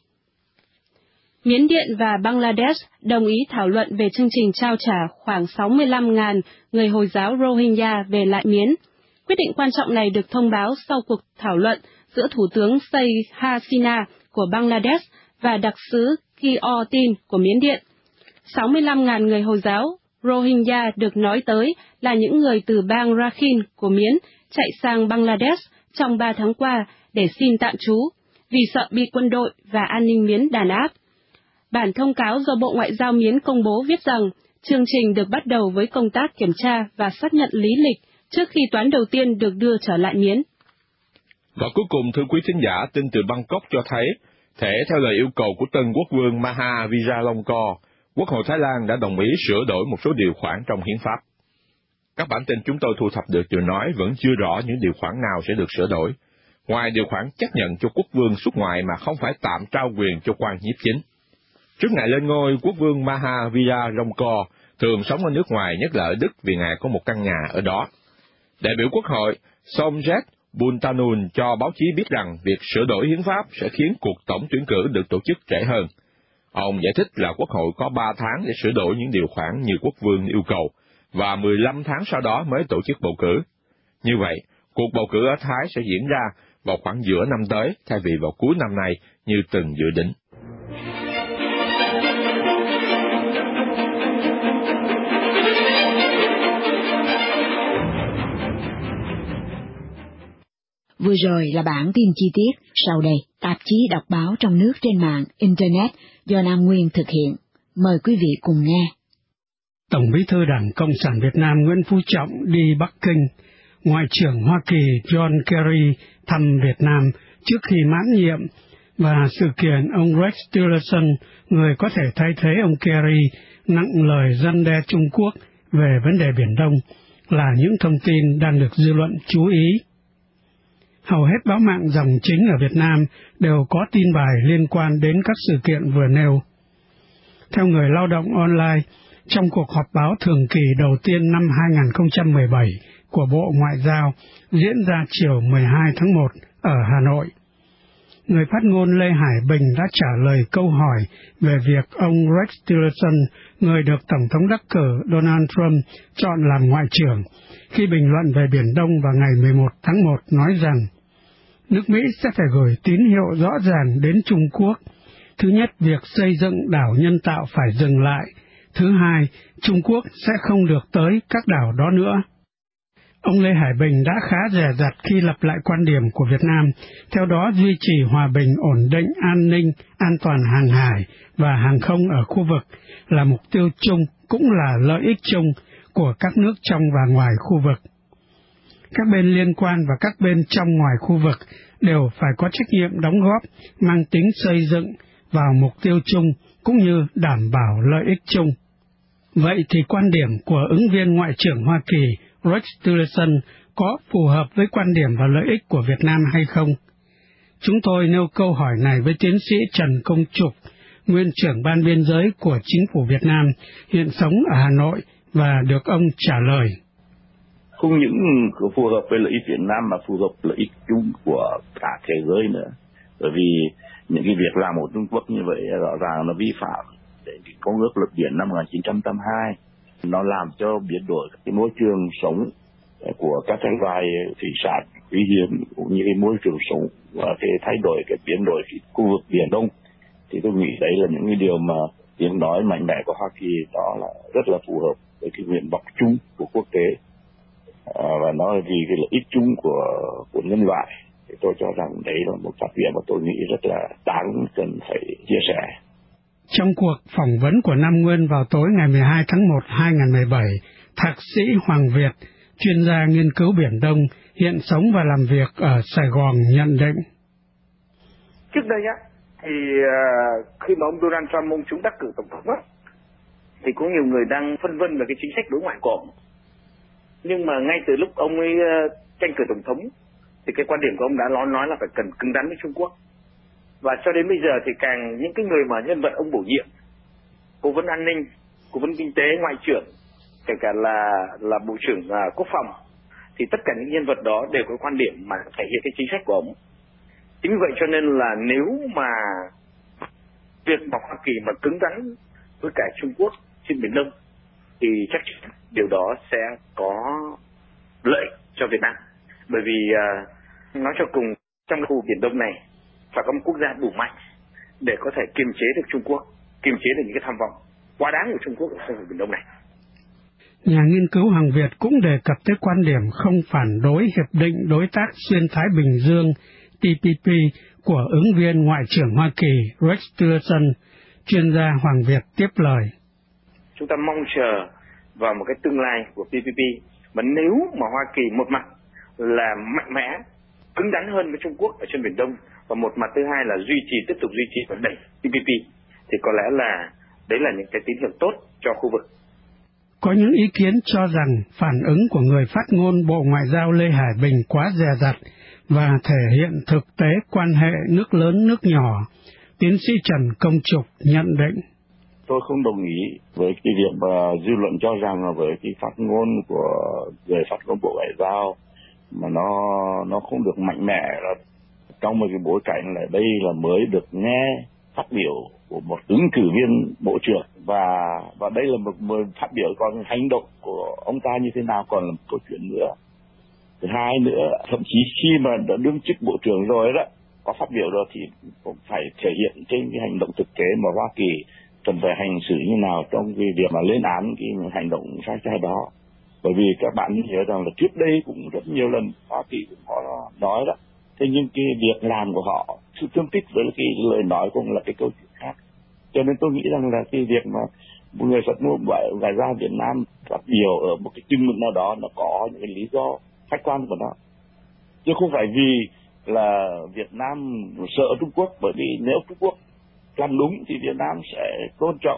Miến Điện và Bangladesh đồng ý thảo luận về chương trình trao trả khoảng sáu mươi lăm nghìn người Hồi giáo Rohingya về lại Miến. Quyết định quan trọng này được thông báo sau cuộc thảo luận giữa Thủ tướng Sheikh Hasina của Bangladesh và đặc sứ Kiyotin của Miến Điện. sáu mươi lăm nghìn người Hồi giáo Rohingya được nói tới là những người từ bang Rakhine của Miến chạy sang Bangladesh trong ba tháng qua để xin tạm trú, vì sợ bị quân đội và an ninh Miến đàn áp. Bản thông cáo do Bộ Ngoại giao Miến công bố viết rằng chương trình được bắt đầu với công tác kiểm tra và xác nhận lý lịch trước khi toán đầu tiên được đưa trở lại Miến. Và cuối cùng, thưa quý thính giả, tin từ Bangkok cho thấy, thể theo lời yêu cầu của tân quốc vương Maha Vajiralongkorn, Quốc hội Thái Lan đã đồng ý sửa đổi một số điều khoản trong hiến pháp. Các bản tin chúng tôi thu thập được chưa nói vẫn chưa rõ những điều khoản nào sẽ được sửa đổi, ngoài điều khoản chấp nhận cho quốc vương xuất ngoại mà không phải tạm trao quyền cho quan nhiếp chính. Trước ngày lên ngôi, quốc vương Maha Vajiralongkorn thường sống ở nước ngoài, nhất là ở Đức, vì ngài có một căn nhà ở đó. Đại biểu Quốc hội Somjet Buntanun cho báo chí biết rằng việc sửa đổi hiến pháp sẽ khiến cuộc tổng tuyển cử được tổ chức trễ hơn. Ông giải thích là Quốc hội có ba tháng để sửa đổi những điều khoản như quốc vương yêu cầu, và mười lăm tháng sau đó mới tổ chức bầu cử. Như vậy, cuộc bầu cử ở Thái sẽ diễn ra vào khoảng giữa năm tới, thay vì vào cuối năm nay như từng dự định. Vừa rồi là bản tin chi tiết, sau đây tạp chí đọc báo trong nước trên mạng Internet do Nam Nguyên thực hiện. Mời quý vị cùng nghe. Tổng Bí thư Đảng Cộng sản Việt Nam Nguyễn Phú Trọng đi Bắc Kinh, Ngoại trưởng Hoa Kỳ John Kerry thăm Việt Nam trước khi mãn nhiệm, và sự kiện ông Rex Tillerson, người có thể thay thế ông Kerry, nặng lời răn đe Trung Quốc về vấn đề Biển Đông là những thông tin đang được dư luận chú ý. Hầu hết báo mạng dòng chính ở Việt Nam đều có tin bài liên quan đến các sự kiện vừa nêu. Theo Người Lao động Online, trong cuộc họp báo thường kỳ đầu tiên năm hai nghìn không trăm mười bảy của Bộ Ngoại giao diễn ra chiều mười hai tháng một ở Hà Nội, người phát ngôn Lê Hải Bình đã trả lời câu hỏi về việc ông Rex Tillerson, người được Tổng thống đắc cử Donald Trump chọn làm Ngoại trưởng, khi bình luận về Biển Đông vào ngày mười một tháng một nói rằng nước Mỹ sẽ phải gửi tín hiệu rõ ràng đến Trung Quốc. Thứ nhất, việc xây dựng đảo nhân tạo phải dừng lại. Thứ hai, Trung Quốc sẽ không được tới các đảo đó nữa. Ông Lê Hải Bình đã khá dè dặt khi lặp lại quan điểm của Việt Nam, theo đó duy trì hòa bình, ổn định, an ninh, an toàn hàng hải và hàng không ở khu vực là mục tiêu chung, cũng là lợi ích chung của các nước trong và ngoài khu vực. Các bên liên quan và các bên trong ngoài khu vực đều phải có trách nhiệm đóng góp mang tính xây dựng vào mục tiêu chung cũng như đảm bảo lợi ích chung. Vậy thì quan điểm của ứng viên Ngoại trưởng Hoa Kỳ Rex Tillerson có phù hợp với quan điểm và lợi ích của Việt Nam hay không? Chúng tôi nêu câu hỏi này với tiến sĩ Trần Công Trục, nguyên trưởng ban biên giới của chính phủ Việt Nam, hiện sống ở Hà Nội, và được ông trả lời. Không những phù hợp với lợi ích Việt Nam mà phù hợp lợi ích chung của cả thế giới nữa. Bởi vì những cái việc làm của Trung Quốc như vậy rõ ràng nó vi phạm đến cái Công ước Luật Biển năm một nghìn chín trăm tám mươi hai. Nó làm cho biến đổi cái môi trường sống của các cái loài thủy sản quý hiếm cũng như cái môi trường sống và cái thay đổi cái biến đổi cái khu vực Biển Đông. Thì tôi nghĩ đấy là những cái điều mà tiếng nói mạnh mẽ của Hoa Kỳ đó là rất là phù hợp với cái nguyện vọng chung của quốc tế, à, và nó là vì cái lợi ích chung của của nhân loại. Thì tôi cho rằng đấy là một phát biểu mà tôi nghĩ rất là đáng cần phải chia sẻ. Trong cuộc phỏng vấn của Nam Nguyên vào tối ngày mười hai tháng một năm hai nghìn không trăm mười bảy, Thạc sĩ Hoàng Việt, chuyên gia nghiên cứu Biển Đông, hiện sống và làm việc ở Sài Gòn nhận định. Trước đây á, thì uh, khi mà ông Donald Trump ông trúng đắc cử tổng thống á, thì có nhiều người đang phân vân về cái chính sách đối ngoại của ông. Nhưng mà ngay từ lúc ông ấy uh, tranh cử tổng thống, thì cái quan điểm của ông đã nói, nói là phải cần cứng rắn với Trung Quốc. Và cho đến bây giờ thì càng những cái người mà nhân vật ông bổ nhiệm, cố vấn an ninh, cố vấn kinh tế, ngoại trưởng, kể cả là là bộ trưởng uh, quốc phòng, thì tất cả những nhân vật đó đều có quan điểm mà thể hiện cái chính sách của ông. Chính vì vậy cho nên là nếu mà việc mà Hoa Kỳ mà cứng rắn với cả Trung Quốc trên Biển Đông thì chắc chắn điều đó sẽ có lợi cho Việt Nam. Bởi vì uh, nói cho cùng, trong khu Biển Đông này phải có một quốc gia đủ mạnh để có thể kiềm chế được Trung Quốc, kiềm chế được những cái tham vọng quá đáng của Trung Quốc ở khu Biển Đông này. Nhà nghiên cứu Hoàng Việt cũng đề cập tới quan điểm không phản đối Hiệp định Đối tác Xuyên Thái Bình Dương T P P của ứng viên Ngoại trưởng Hoa Kỳ Rex Tillerson. Chuyên gia Hoàng Việt tiếp lời. Chúng ta mong chờ vào một cái tương lai của T P P, mà nếu mà Hoa Kỳ một mặt là mạnh mẽ, cứng rắn hơn với Trung Quốc ở trên Biển Đông, và một mặt thứ hai là duy trì, tiếp tục duy trì và đẩy T P P, thì có lẽ là đấy là những cái tín hiệu tốt cho khu vực. Có những ý kiến cho rằng phản ứng của người phát ngôn Bộ Ngoại giao Lê Hải Bình quá dè dặt và thể hiện thực tế quan hệ nước lớn nước nhỏ. Tiến sĩ Trần Công Trục nhận định. Tôi không đồng ý với cái việc mà dư luận cho rằng là với cái phát ngôn của người phát ngôn Bộ Ngoại giao mà nó nó không được mạnh mẽ, là trong một cái bối cảnh là đây là mới được nghe phát biểu của một ứng cử viên bộ trưởng, và và đây là một, một phát biểu, còn hành động của ông ta như thế nào còn là một câu chuyện nữa. Thứ hai nữa, thậm chí khi mà đã đương chức bộ trưởng rồi đó, có phát biểu rồi thì cũng phải thể hiện trên cái hành động thực tế mà Hoa Kỳ cần phải hành xử như nào trong cái việc mà lên án cái hành động sai trái đó. Bởi vì các bạn nhớ rằng là trước đây cũng rất nhiều lần Hoa Kỳ cũng có nói đó, thế nhưng cái việc làm của họ, sự tương thích với cái lời nói cũng là cái câu chuyện khác. Cho nên tôi nghĩ rằng là cái việc mà một người phát ngôn ngoại giao Việt Nam phát biểu ở một cái chừng mực nào đó nó có những cái lý do khách quan của nó, chứ không phải vì là Việt Nam sợ Trung Quốc. Bởi vì nếu Trung Quốc làm đúng thì Việt Nam sẽ tôn trọng,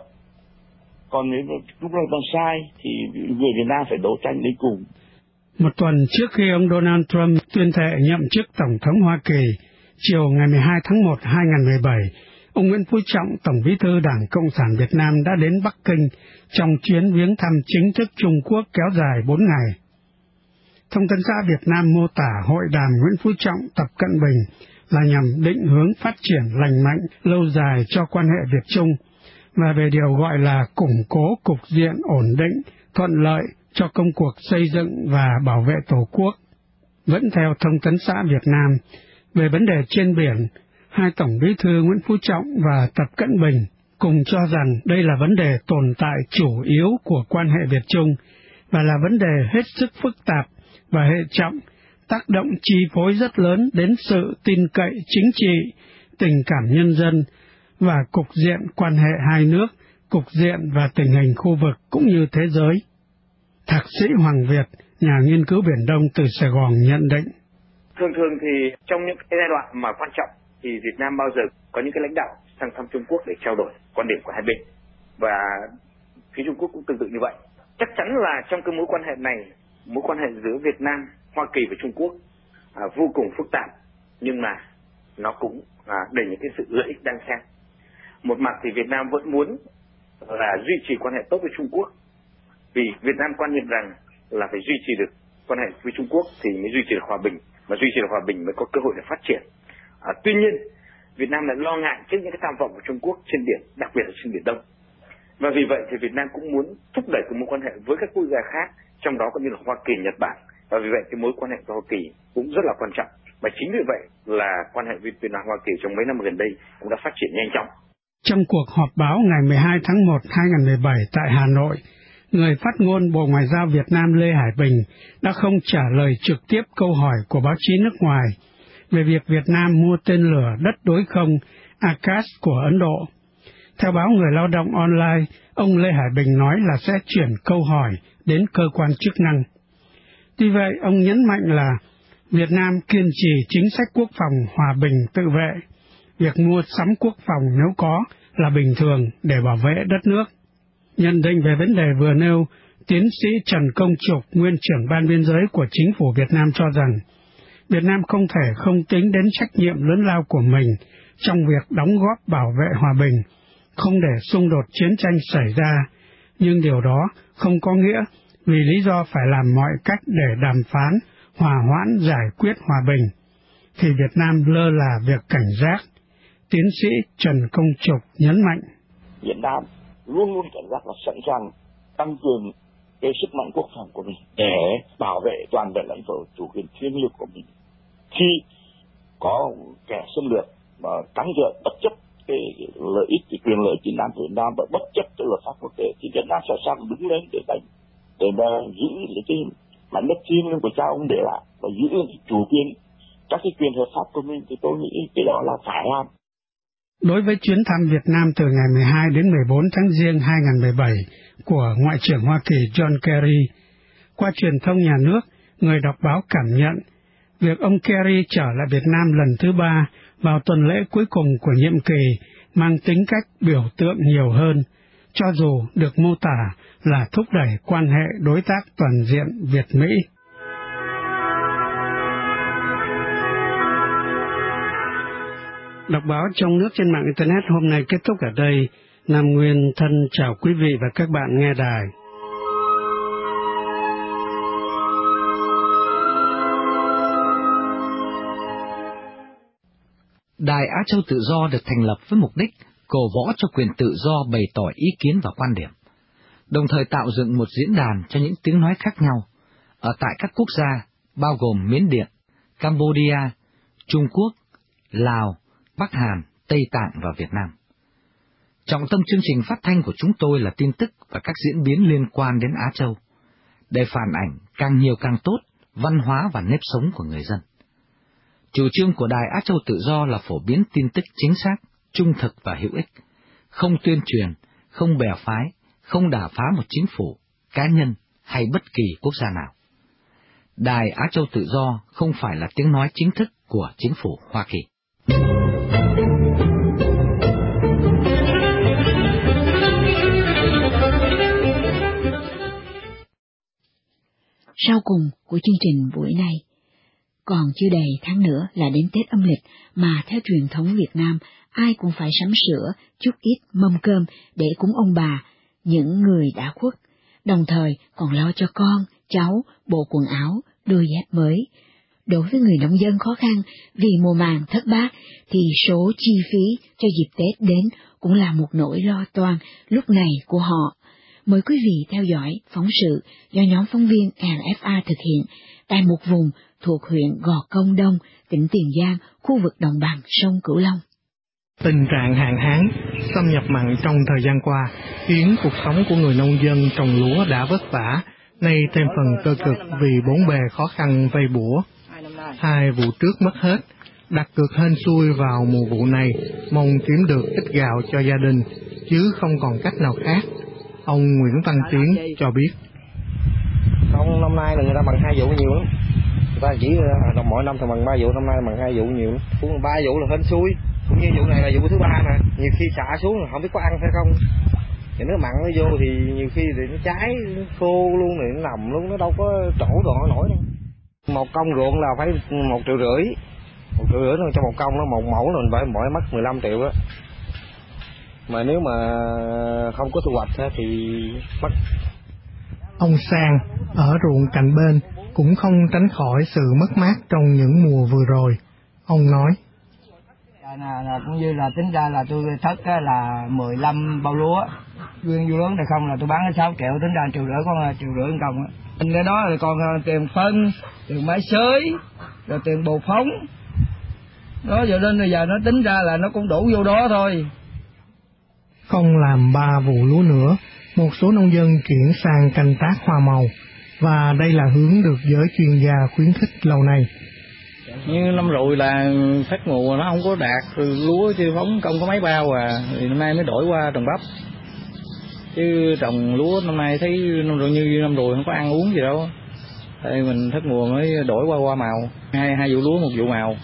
còn nếu Trung Quốc làm sai thì người Việt Nam phải đấu tranh đến cùng. Một tuần trước khi ông Donald Trump tuyên thệ nhậm chức Tổng thống Hoa Kỳ, chiều ngày mười hai tháng một năm hai nghìn không trăm mười bảy, ông Nguyễn Phú Trọng, Tổng bí thư Đảng Cộng sản Việt Nam đã đến Bắc Kinh trong chuyến viếng thăm chính thức Trung Quốc kéo dài bốn ngày. Thông tấn xã Việt Nam mô tả hội đàm Nguyễn Phú Trọng Tập Cận Bình là nhằm định hướng phát triển lành mạnh, lâu dài cho quan hệ Việt Trung, và về điều gọi là củng cố cục diện ổn định, thuận lợi cho công cuộc xây dựng và bảo vệ Tổ quốc. Vẫn theo Thông tấn xã Việt Nam, về vấn đề trên biển, hai Tổng bí thư Nguyễn Phú Trọng và Tập Cận Bình cùng cho rằng đây là vấn đề tồn tại chủ yếu của quan hệ Việt Trung và là vấn đề hết sức phức tạp và hệ trọng, tác động chi phối rất lớn đến sự tin cậy chính trị, tình cảm nhân dân và cục diện quan hệ hai nước, cục diện và tình hình khu vực cũng như thế giới. Thạc sĩ Hoàng Việt, nhà nghiên cứu Biển Đông từ Sài Gòn nhận định. Thường thường thì trong những cái giai đoạn mà quan trọng thì Việt Nam bao giờ có những cái lãnh đạo sang thăm Trung Quốc để trao đổi quan điểm của hai bên. Và phía Trung Quốc cũng tương tự như vậy. Chắc chắn là trong cái mối quan hệ này, mối quan hệ giữa Việt Nam, Hoa Kỳ và Trung Quốc à, vô cùng phức tạp, nhưng mà nó cũng à, đầy những cái sự lợi ích đan xen. Một mặt thì Việt Nam vẫn muốn là duy trì quan hệ tốt với Trung Quốc, vì Việt Nam quan niệm rằng là phải duy trì được quan hệ với Trung Quốc thì mới duy trì được hòa bình, mà duy trì được hòa bình mới có cơ hội để phát triển. À, tuy nhiên, Việt Nam lại lo ngại trước những cái tham vọng của Trung Quốc trên biển, đặc biệt là trên Biển Đông. Và vì vậy thì Việt Nam cũng muốn thúc đẩy cái mối quan hệ với các quốc gia khác, trong đó có như là Hoa Kỳ, Nhật Bản. Và vì vậy cái mối quan hệ với Hoa Kỳ cũng rất là quan trọng. Và chính vì vậy là quan hệ Việt Nam Hoa Kỳ trong mấy năm gần đây cũng đã phát triển nhanh chóng. Trong cuộc họp báo ngày mười hai tháng một năm hai nghìn không trăm mười bảy tại Hà Nội, người phát ngôn Bộ Ngoại giao Việt Nam Lê Hải Bình đã không trả lời trực tiếp câu hỏi của báo chí nước ngoài về việc Việt Nam mua tên lửa đất đối không Akash của Ấn Độ. Theo báo Người Lao động Online, ông Lê Hải Bình nói là sẽ chuyển câu hỏi đến cơ quan chức năng. Tuy vậy, ông nhấn mạnh là Việt Nam kiên trì chính sách quốc phòng hòa bình tự vệ. Việc mua sắm quốc phòng nếu có là bình thường để bảo vệ đất nước. Nhận định về vấn đề vừa nêu, tiến sĩ Trần Công Trục, nguyên trưởng ban biên giới của chính phủ Việt Nam cho rằng Việt Nam không thể không tính đến trách nhiệm lớn lao của mình trong việc đóng góp bảo vệ hòa bình, không để xung đột chiến tranh xảy ra, nhưng điều đó không có nghĩa vì lý do phải làm mọi cách để đàm phán, hòa hoãn giải quyết hòa bình, thì Việt Nam lơ là việc cảnh giác. Tiến sĩ Trần Công Trục nhấn mạnh. Việt Nam luôn luôn cảnh giác và sẵn sàng tăng cường cái sức mạnh quốc phòng của mình để bảo vệ toàn vẹn lãnh thổ chủ quyền thiêng liêng của mình. Khi có kẻ xâm lược mà cắn rỡ bất chấp cái lợi ích, cái quyền lợi chính đáng của Việt Nam và bất chấp cái luật pháp quốc tế, thì Việt Nam sẵn sàng đứng lên để đánh, để mà giữ lấy cái mảnh đất thiêng liêng của cha ông để lại và giữ cái chủ quyền, các cái quyền hợp pháp của mình, thì tôi nghĩ cái đó là phải làm. Đối với chuyến thăm Việt Nam từ ngày mười hai đến mười bốn tháng Giêng hai nghìn không trăm mười bảy của Ngoại trưởng Hoa Kỳ John Kerry, qua truyền thông nhà nước, người đọc báo cảm nhận việc ông Kerry trở lại Việt Nam lần thứ ba vào tuần lễ cuối cùng của nhiệm kỳ mang tính cách biểu tượng nhiều hơn, cho dù được mô tả là thúc đẩy quan hệ đối tác toàn diện Việt-Mỹ. Đọc báo trong nước trên mạng Internet hôm nay kết thúc ở đây. Nam Nguyên thân chào quý vị và các bạn nghe đài. Đài Á Châu Tự Do được thành lập với mục đích cổ võ cho quyền tự do bày tỏ ý kiến và quan điểm, đồng thời tạo dựng một diễn đàn cho những tiếng nói khác nhau ở tại các quốc gia bao gồm Miến Điện, Campuchia, Trung Quốc, Lào, Bắc Hàn, Tây Tạng và Việt Nam. Trọng tâm chương trình phát thanh của chúng tôi là tin tức và các diễn biến liên quan đến Á Châu, để phản ảnh càng nhiều càng tốt văn hóa và nếp sống của người dân. Chủ trương của Đài Á Châu Tự Do là phổ biến tin tức chính xác, trung thực và hữu ích, không tuyên truyền, không bè phái, không đả phá một chính phủ, cá nhân hay bất kỳ quốc gia nào. Đài Á Châu Tự Do không phải là tiếng nói chính thức của chính phủ Hoa Kỳ. Sau cùng của chương trình buổi nay, còn chưa đầy tháng nữa là đến Tết âm lịch mà theo truyền thống Việt Nam, ai cũng phải sắm sửa chút ít mâm cơm để cúng ông bà, những người đã khuất, đồng thời còn lo cho con, cháu, bộ quần áo, đôi dép mới. Đối với người nông dân khó khăn vì mùa màng thất bát thì số chi phí cho dịp Tết đến cũng là một nỗi lo toan lúc này của họ. Mời quý vị theo dõi phóng sự do nhóm phóng viên lờ ép a thực hiện tại một vùng thuộc huyện Gò Công Đông, tỉnh Tiền Giang, khu vực đồng bằng sông Cửu Long. Tình trạng hạn hán, xâm nhập mặn trong thời gian qua khiến cuộc sống của người nông dân trồng lúa đã vất vả nay thêm phần cơ cực vì bốn bề khó khăn vây bủa. Hai vụ trước mất hết, đặt cược hên xui vào mùa vụ này, mong kiếm được ít gạo cho gia đình, chứ không còn cách nào khác. Ông Nguyễn Văn Tiến cho biết. Không, năm nay là người ta bằng hai vụ nhiều lắm. Người ta chỉ mỗi năm thì bằng ba vụ, năm nay bằng hai vụ nhiều lắm. Cũng ba vụ là hên xui, cũng như vụ này là vụ thứ ba nè. Nhiều khi xả xuống là không biết có ăn hay không. Thì nước mặn nó vô thì nhiều khi thì nó cháy, nó khô luôn, thì nó nằm luôn, nó đâu có trổ đồ nổi đâu. Một công ruộng là phải một triệu rưỡi, một triệu rưỡi cho một công, nó một mẫu là mình phải mỗi mất mười lăm triệu đó. Mà nếu mà không có thu hoạch thì mất. Ông Sang ở ruộng cạnh bên cũng không tránh khỏi sự mất mát trong những mùa vừa rồi. Ông nói. Là, là cũng như là tính ra là tôi thất là mười lăm bao lúa, nguyên vô lớn này không là tôi bán sáu triệu, tính ra triệu rưỡi con triệu rưỡi một công á. Cái đó là còn tiền phân, tiền máy xới, rồi tiền bột phóng. Đó giờ đến bây giờ nó tính ra là nó cũng đủ vô đó thôi. Không làm ba vụ lúa nữa, một số nông dân chuyển sang canh tác hoa màu, và đây là hướng được giới chuyên gia khuyến khích lâu nay. Như năm rồi là phát mùa nó không có đạt lúa chứ phóng công có mấy bao à, thì năm nay mới đổi qua trồng bắp. Chứ trồng lúa năm nay thấy năm rồi như năm rồi không có ăn uống gì đâu. Thì mình thất mùa mới đổi qua hoa màu, hai hai vụ lúa một vụ màu.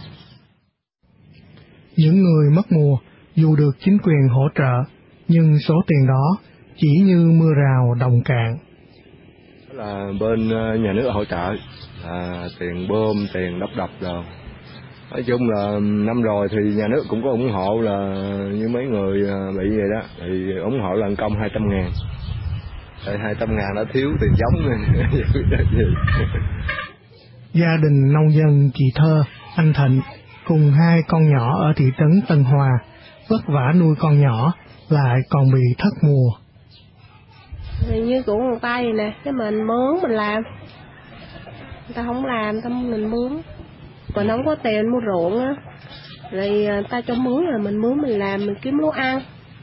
Những người mất mùa dù được chính quyền hỗ trợ, nhưng số tiền đó chỉ như mưa rào đồng cạn. Là bên nhà nước hỗ trợ là tiền bơm, tiền đắp đập rồi. Nói chung là năm rồi thì nhà nước cũng có ủng hộ là như mấy người bị vậy đó, thì ủng hộ là công hai trăm ngàn. Tại hai trăm ngàn đã thiếu tiền giống rồi. Gia đình nông dân chị Thơ, anh Thịnh cùng hai con nhỏ ở thị trấn Tân Hòa vất vả nuôi con nhỏ lại còn bị thất mùa. Thì như của người ta vậy nè, cái mình mướn mình làm, người ta không làm, người ta mình mướn, còn không có tiền mua ruộng á, rồi người ta cho mướn rồi mình mướn mình làm, mình kiếm lúa ăn.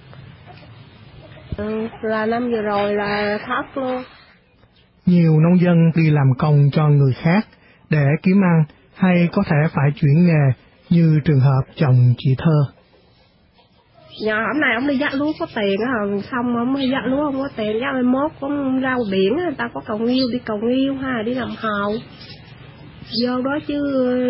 Ừ, là năm vừa rồi là thất luôn. Nhiều nông dân đi làm công cho người khác để kiếm ăn, hay có thể phải chuyển nghề, như trường hợp chồng chị Thơ. Nhà hôm nay ông đi dắt lúa có tiền á, xong ông đi dắt lúa không có tiền, dắt mai mốt có rau biển người ta có cầu nghiêu, đi cầu nghiêu hay đi làm hầu vô đó chứ.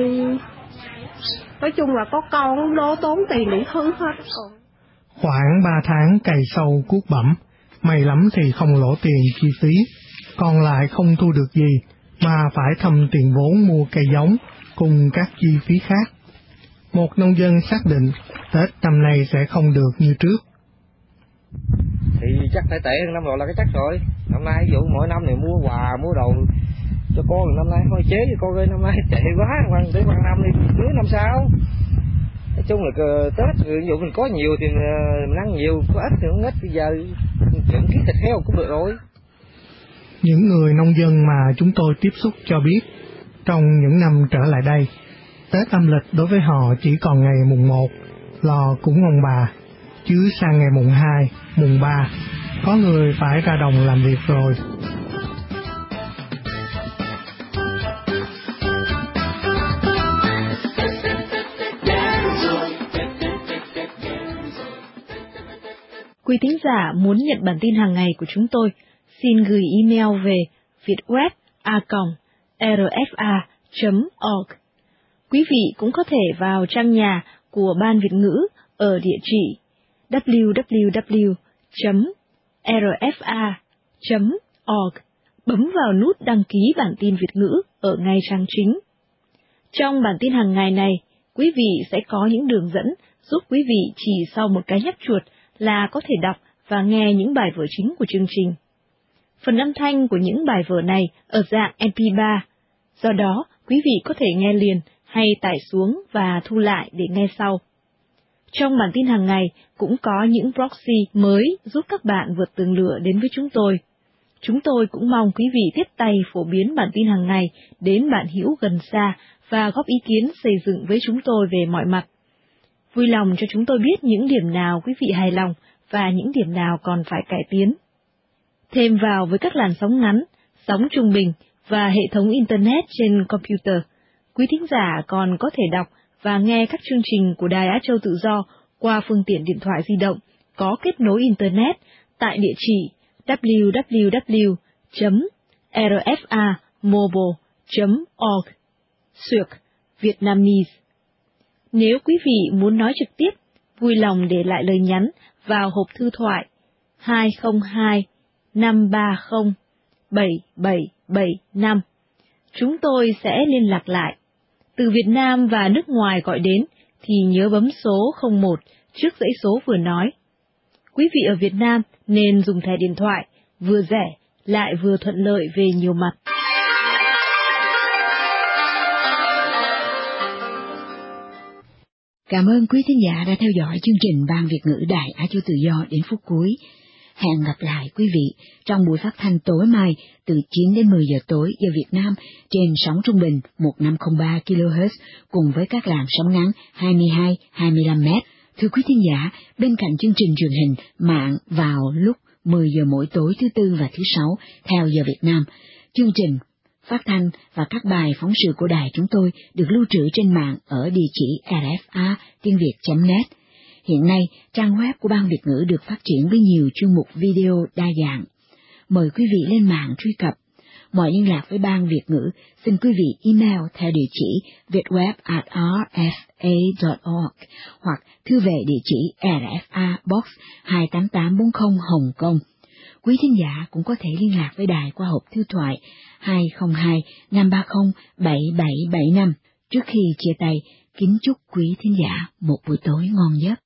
Nói chung là có con đố tốn tiền đủ thứ hết. Khoảng ba tháng cày sâu cuốc bẩm, may lắm thì không lỗ tiền chi phí, còn lại không thu được gì mà phải thâm tiền vốn mua cây giống cùng các chi phí khác. Một nông dân xác định Tết năm nay sẽ không được như trước. Thì chắc phải tệ hơn năm rồi là cái chắc rồi. Năm nay ví dụ mỗi năm này mua quà, mua đồ cho con, năm nay thôi chế cho con ơi, năm nay tệ quá, bằng tới bằng năm đi cưới năm sau. Nói chung là Tết ví dụ mình có nhiều thì mình ăn nhiều, có ít thì không ít, bây giờ chuyện ký thịt heo cũng được rồi. Những người nông dân mà chúng tôi tiếp xúc cho biết, trong những năm trở lại đây, Tết âm lịch đối với họ chỉ còn ngày mùng một, lò cúng ông bà, chứ sang ngày mùng hai, mùng ba, có người phải ra đồng làm việc rồi. Quý thính giả muốn nhận bản tin hàng ngày của chúng tôi, xin gửi email về vietweb a còng r f a chấm org. Quý vị cũng có thể vào trang nhà của Ban Việt ngữ ở địa chỉ w w w chấm r f a chấm org, bấm vào nút đăng ký bản tin Việt ngữ ở ngay trang chính. Trong bản tin hàng ngày này, quý vị sẽ có những đường dẫn giúp quý vị chỉ sau một cái nhấp chuột là có thể đọc và nghe những bài vở chính của chương trình. Phần âm thanh của những bài vở này ở dạng em pê ba, do đó quý vị có thể nghe liền hay tải xuống và thu lại để nghe sau. Trong bản tin hàng ngày cũng có những proxy mới giúp các bạn vượt tường lửa đến với chúng tôi. Chúng tôi cũng mong quý vị tiếp tay phổ biến bản tin hàng ngày đến bạn hữu gần xa và góp ý kiến xây dựng với chúng tôi về mọi mặt. Vui lòng cho chúng tôi biết những điểm nào quý vị hài lòng và những điểm nào còn phải cải tiến. Thêm vào với các làn sóng ngắn, sóng trung bình và hệ thống Internet trên computer. Quý thính giả còn có thể đọc và nghe các chương trình của Đài Á Châu Tự Do qua phương tiện điện thoại di động có kết nối Internet tại địa chỉ w w w chấm r f a mobile chấm org xuyệt Vietnamese. Nếu quý vị muốn nói trực tiếp, vui lòng để lại lời nhắn vào hộp thư thoại hai không hai năm ba không bảy bảy bảy năm. Chúng tôi sẽ liên lạc lại. Từ Việt Nam và nước ngoài gọi đến thì nhớ bấm số không một trước dãy số vừa nói. Quý vị ở Việt Nam nên dùng thẻ điện thoại, vừa rẻ lại vừa thuận lợi về nhiều mặt. Cảm ơn quý thính giả đã theo dõi chương trình Ban Việt ngữ Đài Á Châu Tự Do đến phút cuối. Hẹn gặp lại quý vị trong buổi phát thanh tối mai từ chín đến mười giờ tối giờ Việt Nam trên sóng trung bình một nghìn năm trăm lẻ ba ki lô héc cùng với các làn sóng ngắn hai mươi hai hai mươi lăm mét. Thưa quý thính giả, bên cạnh chương trình truyền hình mạng vào lúc mười giờ mỗi tối thứ Tư và thứ Sáu theo giờ Việt Nam, chương trình phát thanh và các bài phóng sự của đài chúng tôi được lưu trữ trên mạng ở địa chỉ r f a tiếng việt chấm net. Hiện nay, trang web của Ban Việt ngữ được phát triển với nhiều chuyên mục video đa dạng. Mời quý vị lên mạng truy cập. Mọi liên lạc với Ban Việt ngữ, xin quý vị email theo địa chỉ vietweb at r f a dot org hoặc thư về địa chỉ R F A Box hai tám tám bốn không Hồng Kông. Quý thính giả cũng có thể liên lạc với đài qua hộp thư thoại hai không hai năm ba không bảy bảy bảy năm. Trước khi chia tay, kính chúc quý thính giả một buổi tối ngon giấc.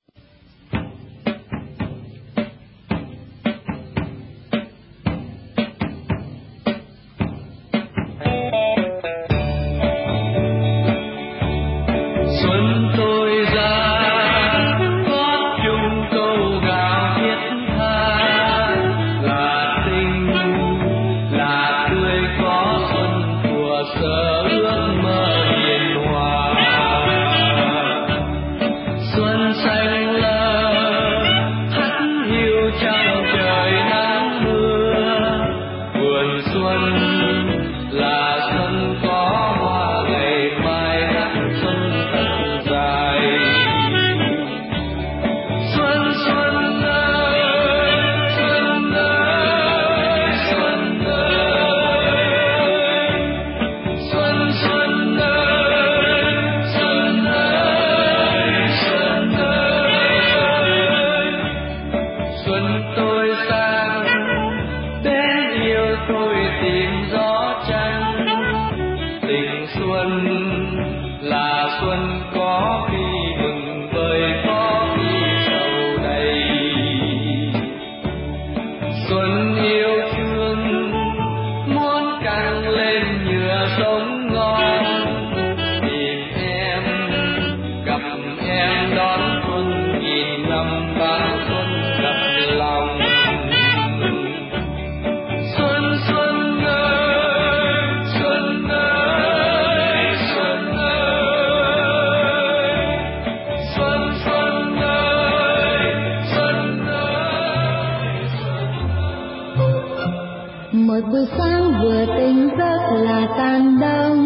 buổi sáng vừa tỉnh giấc là tan đông,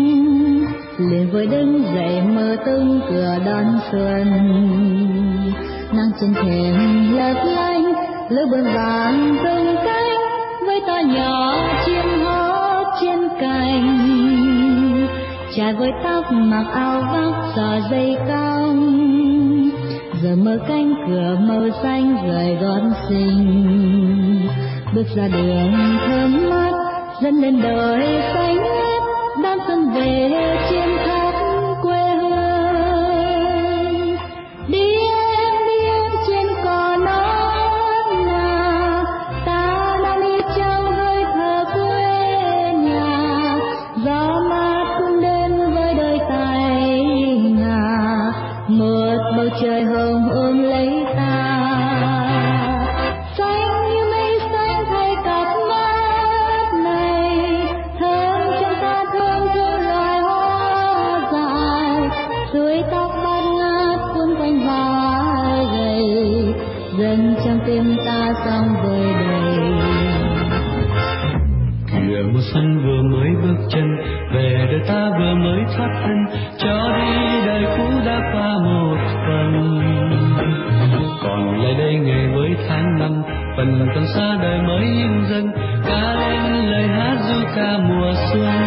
liền vội đứng dậy mở tung cửa đón xuân. Nắng trên thềm lấp lánh, lửa bướm vàng tung cánh, với to nhỏ chim hót trên cành. Trai với tóc mặc áo vác xỏ dây cong, giờ mở cánh cửa màu xanh rời gót xinh. Bước ra đường thơm mát, dẫn lên đồi xanh ngát, đón xuân về trên khắp quê hương. Đi em, đi em trên cỏ non nào, ta đang đi trong hơi thở quê nhà. Gió mát cũng đến với đôi tay ngà, một bầu trời hồng ôm lấy ta. Hãy subscribe cho kênh Ghiền Mì Gõ để không bỏ lỡ ta vừa mới thoát thân, cho đi đời cũ đã qua một phần. Còn lại đây ngày mới tháng năm, phần còn xa đời mới in dâng, ca lên lời hát du ca mùa xuân.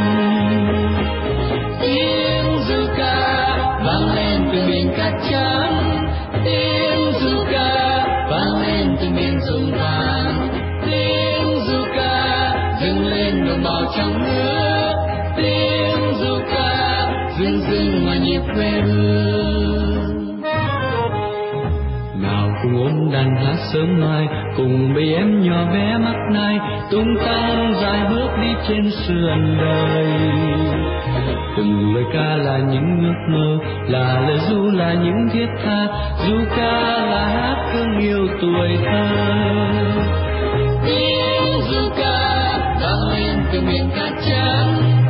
Tiếng du ca vang lên từ miền cát trắng, tiếng du ca vang lên từ miền rồng vàng, tiếng du ca dâng lên đồng bào trong nước, tiếng du ca dưng dưng mà nhịp quê hương. Nào cùng ôm đàn hát sớm mai, cùng bầy em nhỏ bé mắt nai, tung tăng dài bước đi trên sườn đời. Từng lời ca là những ước mơ, là lời ru là những thiết tha, ru ca là hát thương yêu tuổi thơ. Tiếng ru ca vang lên từ miền cát trắng,